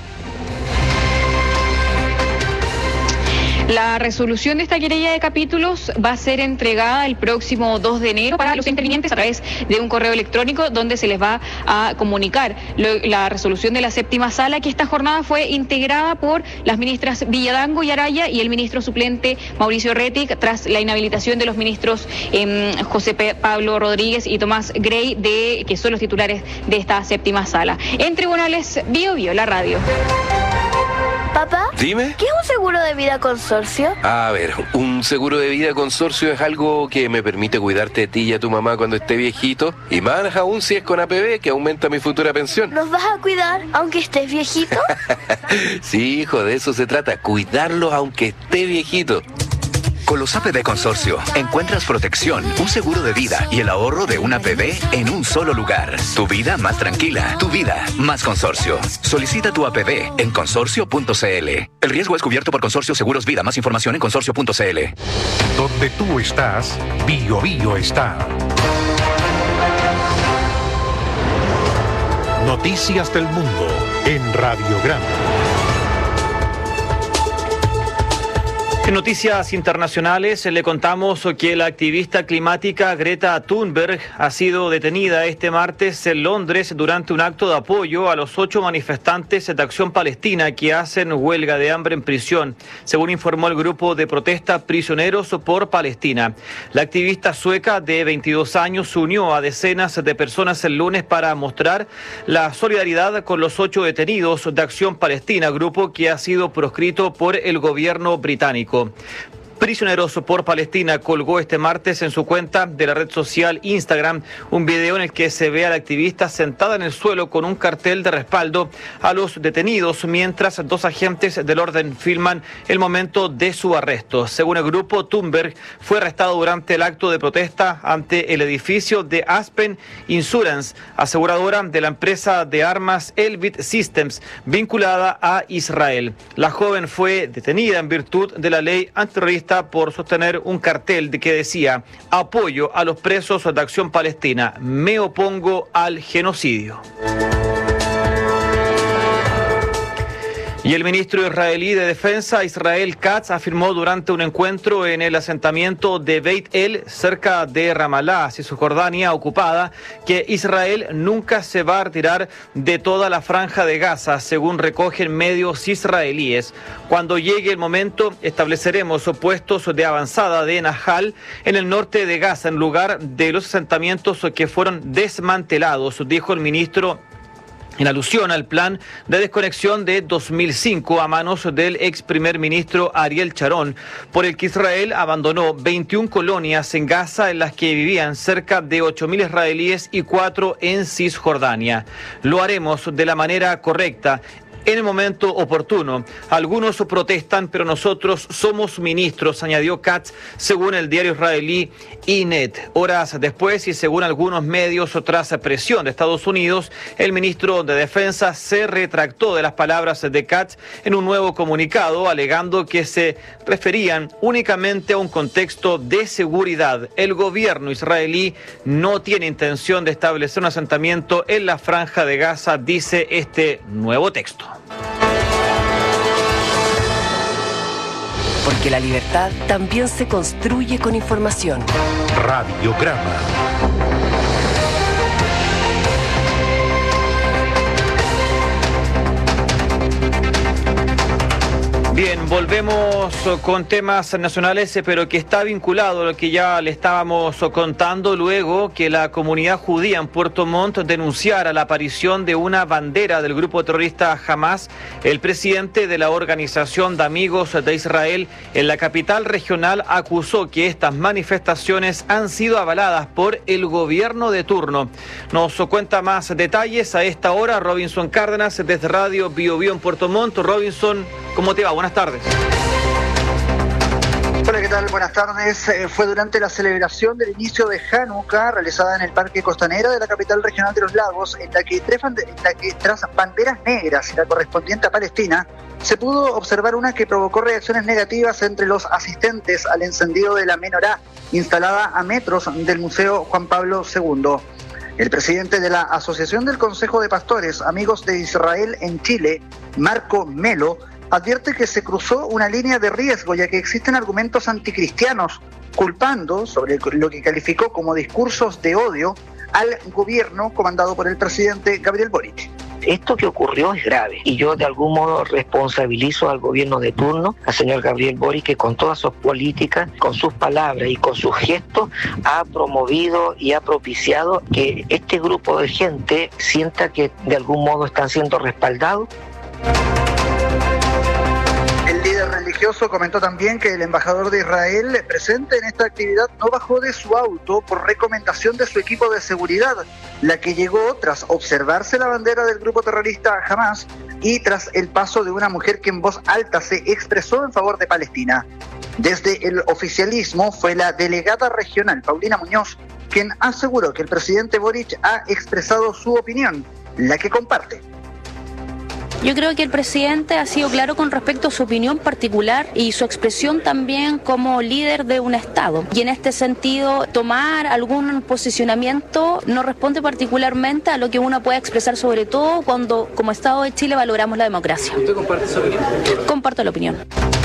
La resolución de esta querella de capítulos va a ser entregada el próximo 2 de enero para los intervinientes a través de un correo electrónico donde se les va a comunicar la resolución de la séptima sala, que esta jornada fue integrada por las ministras Villadango y Araya y el ministro suplente Mauricio Rettig, tras la inhabilitación de los ministros José Pablo Rodríguez y Tomás Grey, que son los titulares de esta séptima sala. En Tribunales, Bio Bio, la radio. Papá, dime. ¿Qué es un seguro de vida consorcio? A ver, un seguro de vida consorcio es algo que me permite cuidarte de ti y a tu mamá cuando esté viejito, y más aún si es con APB, que aumenta mi futura pensión. ¿Nos vas a cuidar aunque estés viejito? Sí, hijo, de eso se trata, cuidarlos aunque esté viejito. Con los APB Consorcio encuentras protección, un seguro de vida y el ahorro de un APB en un solo lugar. Tu vida más tranquila, tu vida más consorcio. Solicita tu APB en consorcio.cl. El riesgo es cubierto por Consorcio Seguros Vida. Más información en consorcio.cl. Donde tú estás, Bio Bio está. Noticias del mundo en Radiograma. En noticias internacionales le contamos que la activista climática Greta Thunberg ha sido detenida este martes en Londres durante un acto de apoyo a los 8 manifestantes de Acción Palestina que hacen huelga de hambre en prisión, según informó el grupo de protesta Prisioneros por Palestina. La activista sueca de 22 años se unió a decenas de personas el lunes para mostrar la solidaridad con los 8 detenidos de Acción Palestina, grupo que ha sido proscrito por el gobierno británico. Prisioneros por Palestina colgó este martes en su cuenta de la red social Instagram un video en el que se ve a la activista sentada en el suelo con un cartel de respaldo a los detenidos, mientras 2 agentes del orden filman el momento de su arresto. Según el grupo, Thunberg fue arrestado durante el acto de protesta ante el edificio de Aspen Insurance, aseguradora de la empresa de armas Elbit Systems, vinculada a Israel. La joven fue detenida en virtud de la ley antiterrorista por sostener un cartel que decía: apoyo a los presos de Acción Palestina, me opongo al genocidio. Y el ministro israelí de Defensa, Israel Katz, afirmó durante un encuentro en el asentamiento de Beit El, cerca de Ramallah, Cisjordania ocupada, que Israel nunca se va a retirar de toda la franja de Gaza, según recogen medios israelíes. Cuando llegue el momento, estableceremos puestos de avanzada de Nahal en el norte de Gaza, en lugar de los asentamientos que fueron desmantelados, dijo el ministro, en alusión al plan de desconexión de 2005 a manos del ex primer ministro Ariel Sharon, por el que Israel abandonó 21 colonias en Gaza en las que vivían cerca de 8.000 israelíes y 4 en Cisjordania. Lo haremos de la manera correcta, en el momento oportuno. Algunos protestan, pero nosotros somos ministros, añadió Katz, según el diario israelí Ynet. Horas después, y según algunos medios, tras presión de Estados Unidos, el ministro de Defensa se retractó de las palabras de Katz en un nuevo comunicado, alegando que se referían únicamente a un contexto de seguridad. El gobierno israelí no tiene intención de establecer un asentamiento en la franja de Gaza, dice este nuevo texto. Porque la libertad también se construye con información. Radiograma. Bien. Bien, volvemos con temas nacionales, pero que está vinculado a lo que ya le estábamos contando luego que la comunidad judía en Puerto Montt denunciara la aparición de una bandera del grupo terrorista Hamas. El presidente de la Organización de Amigos de Israel en la capital regional acusó que estas manifestaciones han sido avaladas por el gobierno de turno. Nos cuenta más detalles a esta hora Robinson Cárdenas desde Radio Bio Bio en Puerto Montt. Robinson, ¿cómo te va? Buenas tardes. Hola, ¿qué tal? Buenas tardes. Fue durante la celebración del inicio de Hanukkah realizada en el Parque Costanera de la capital regional de los Lagos, en la que tras banderas negras y la correspondiente a Palestina, se pudo observar una que provocó reacciones negativas entre los asistentes al encendido de la menorá instalada a metros del Museo Juan Pablo II. El presidente de la Asociación del Consejo de Pastores Amigos de Israel en Chile, Marco Melo, advierte que se cruzó una línea de riesgo ya que existen argumentos anticristianos, culpando sobre lo que calificó como discursos de odio al gobierno comandado por el presidente Gabriel Boric. Esto que ocurrió es grave y yo de algún modo responsabilizo al gobierno de turno, al señor Gabriel Boric, que con todas sus políticas, con sus palabras y con sus gestos ha promovido y ha propiciado que este grupo de gente sienta que de algún modo están siendo respaldados. El líder religioso comentó también que el embajador de Israel presente en esta actividad no bajó de su auto por recomendación de su equipo de seguridad, la que llegó tras observarse la bandera del grupo terrorista Hamas y tras el paso de una mujer que en voz alta se expresó en favor de Palestina. Desde el oficialismo fue la delegada regional Paulina Muñoz quien aseguró que el presidente Boric ha expresado su opinión, la que comparte. Yo creo que el presidente ha sido claro con respecto a su opinión particular y su expresión también como líder de un Estado. Y en este sentido, tomar algún posicionamiento no responde particularmente a lo que uno puede expresar, sobre todo cuando como Estado de Chile valoramos la democracia. ¿Usted comparte su opinión? Comparto la opinión.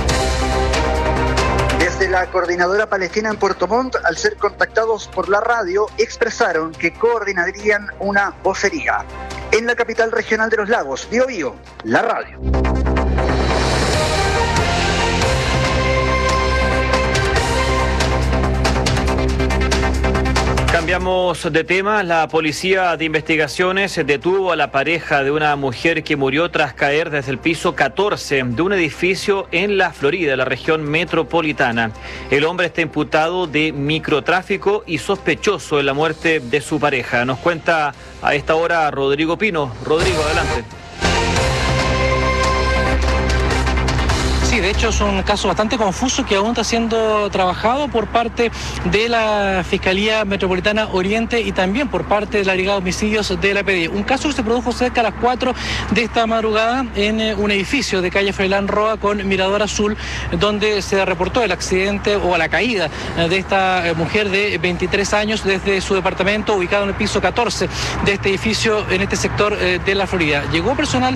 Desde la Coordinadora Palestina en Puerto Montt, al ser contactados por la radio, expresaron que coordinarían una vocería. En la capital regional de los Lagos, Bio Bio, la radio. Cambiamos de tema. La policía de investigaciones detuvo a la pareja de una mujer que murió tras caer desde el piso 14 de un edificio en la Florida, la región metropolitana. El hombre está imputado de microtráfico y sospechoso de la muerte de su pareja. Nos cuenta a esta hora Rodrigo Pino. Rodrigo, adelante. Sí, de hecho es un caso bastante confuso que aún está siendo trabajado por parte de la Fiscalía Metropolitana Oriente y también por parte de la Brigada de Homicidios de la PDI. Un caso que se produjo cerca a las 4 de esta madrugada en un edificio de calle Froilán Roa con Mirador Azul, donde se reportó el accidente o la caída de esta mujer de 23 años desde su departamento ubicado en el piso 14 de este edificio en este sector de la Florida. Llegó personal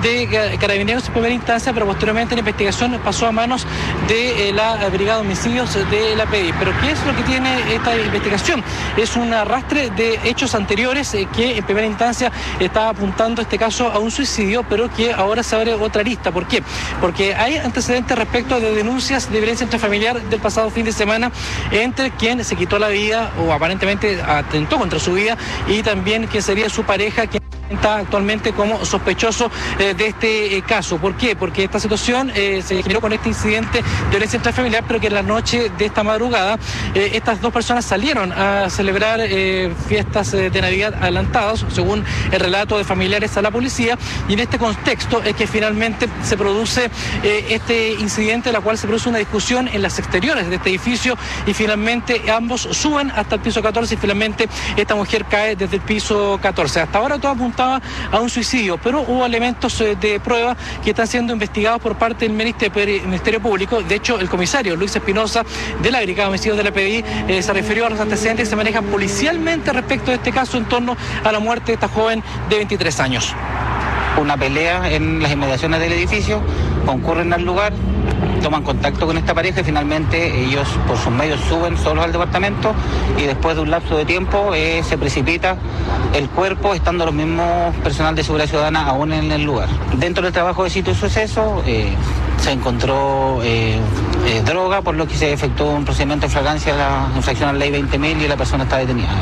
de Carabineros en primera instancia, pero posteriormente la investigación pasó a manos de la Brigada de Homicidios de la PDI. Pero ¿qué es lo que tiene esta investigación? Es un arrastre de hechos anteriores que en primera instancia estaba apuntando este caso a un suicidio, pero que ahora se abre otra lista. ¿Por qué? Porque hay antecedentes respecto de denuncias de violencia intrafamiliar del pasado fin de semana entre quien se quitó la vida o aparentemente atentó contra su vida y también quien sería su pareja, quien está actualmente como sospechoso de este caso. ¿Por qué? Porque esta situación se generó con este incidente de violencia intrafamiliar, pero que en la noche de esta madrugada estas dos personas salieron a celebrar fiestas de Navidad adelantados, según el relato de familiares a la policía, y en este contexto es que finalmente se produce este incidente, en la cual se produce una discusión en las exteriores de este edificio y finalmente ambos suben hasta el piso 14 y finalmente esta mujer cae desde el piso 14. Hasta ahora todo apuntaba a un suicidio, pero hubo elementos de prueba que están siendo investigados por parte del Ministerio Público. De hecho, el comisario Luis Espinosa de la Brigada de Homicidios de la PDI se refirió a los antecedentes que se manejan policialmente respecto de este caso en torno a la muerte de esta joven de 23 años. Una pelea en las inmediaciones del edificio, concurren al lugar, toman contacto con esta pareja y finalmente ellos por sus medios suben solos al departamento y después de un lapso de tiempo se precipita el cuerpo, estando los mismos personal de seguridad ciudadana aún en el lugar. Dentro del trabajo de sitio y suceso se encontró droga, por lo que se efectuó un procedimiento de flagrancia de la infracción a la ley 20.000 y la persona está detenida.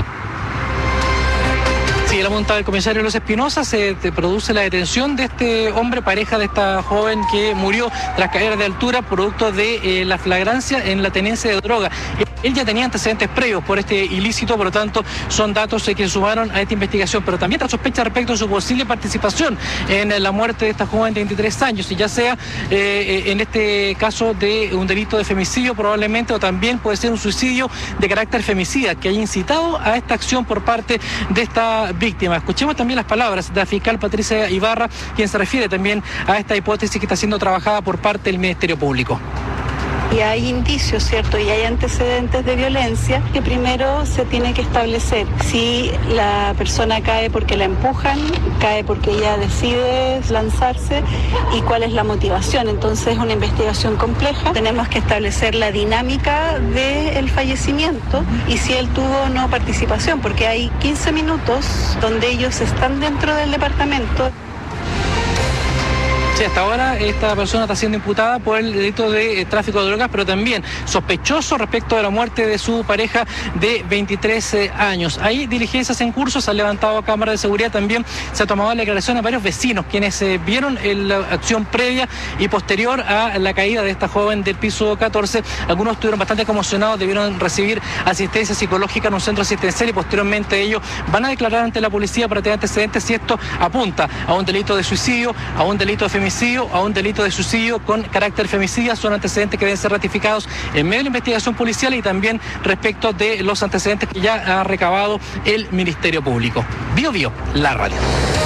Sí, la monta del comisario Los Espinosa se produce la detención de este hombre, pareja de esta joven que murió tras caer de altura producto de la flagrancia en la tenencia de droga. Él ya tenía antecedentes previos por este ilícito, por lo tanto son datos que se sumaron a esta investigación, pero también está sospecha respecto a su posible participación en la muerte de esta joven de 23 años, y ya sea en este caso de un delito de femicidio probablemente, o también puede ser un suicidio de carácter femicida que haya incitado a esta acción por parte de esta víctima. Escuchemos también las palabras de la fiscal Patricia Ibarra, quien se refiere también a esta hipótesis que está siendo trabajada por parte del Ministerio Público. Y hay indicios, ¿cierto? Y hay antecedentes de violencia que primero se tiene que establecer si la persona cae porque la empujan, cae porque ella decide lanzarse y cuál es la motivación. Entonces es una investigación compleja. Tenemos que establecer la dinámica del fallecimiento y si él tuvo o no participación, porque hay 15 minutos donde ellos están dentro del departamento. Sí, hasta ahora esta persona está siendo imputada por el delito de tráfico de drogas, pero también sospechoso respecto de la muerte de su pareja de 23 años. Hay diligencias en curso, se han levantado cámaras de seguridad, también se ha tomado la declaración a varios vecinos, quienes vieron la acción previa y posterior a la caída de esta joven del piso 14. Algunos estuvieron bastante conmocionados, debieron recibir asistencia psicológica en un centro asistencial y posteriormente ellos van a declarar ante la policía para tener antecedentes si esto apunta a un delito de suicidio, a un delito de femicidio, a un delito de suicidio con carácter femicida. Son antecedentes que deben ser ratificados en medio de la investigación policial y también respecto de los antecedentes que ya ha recabado el Ministerio Público. Bio, la radio.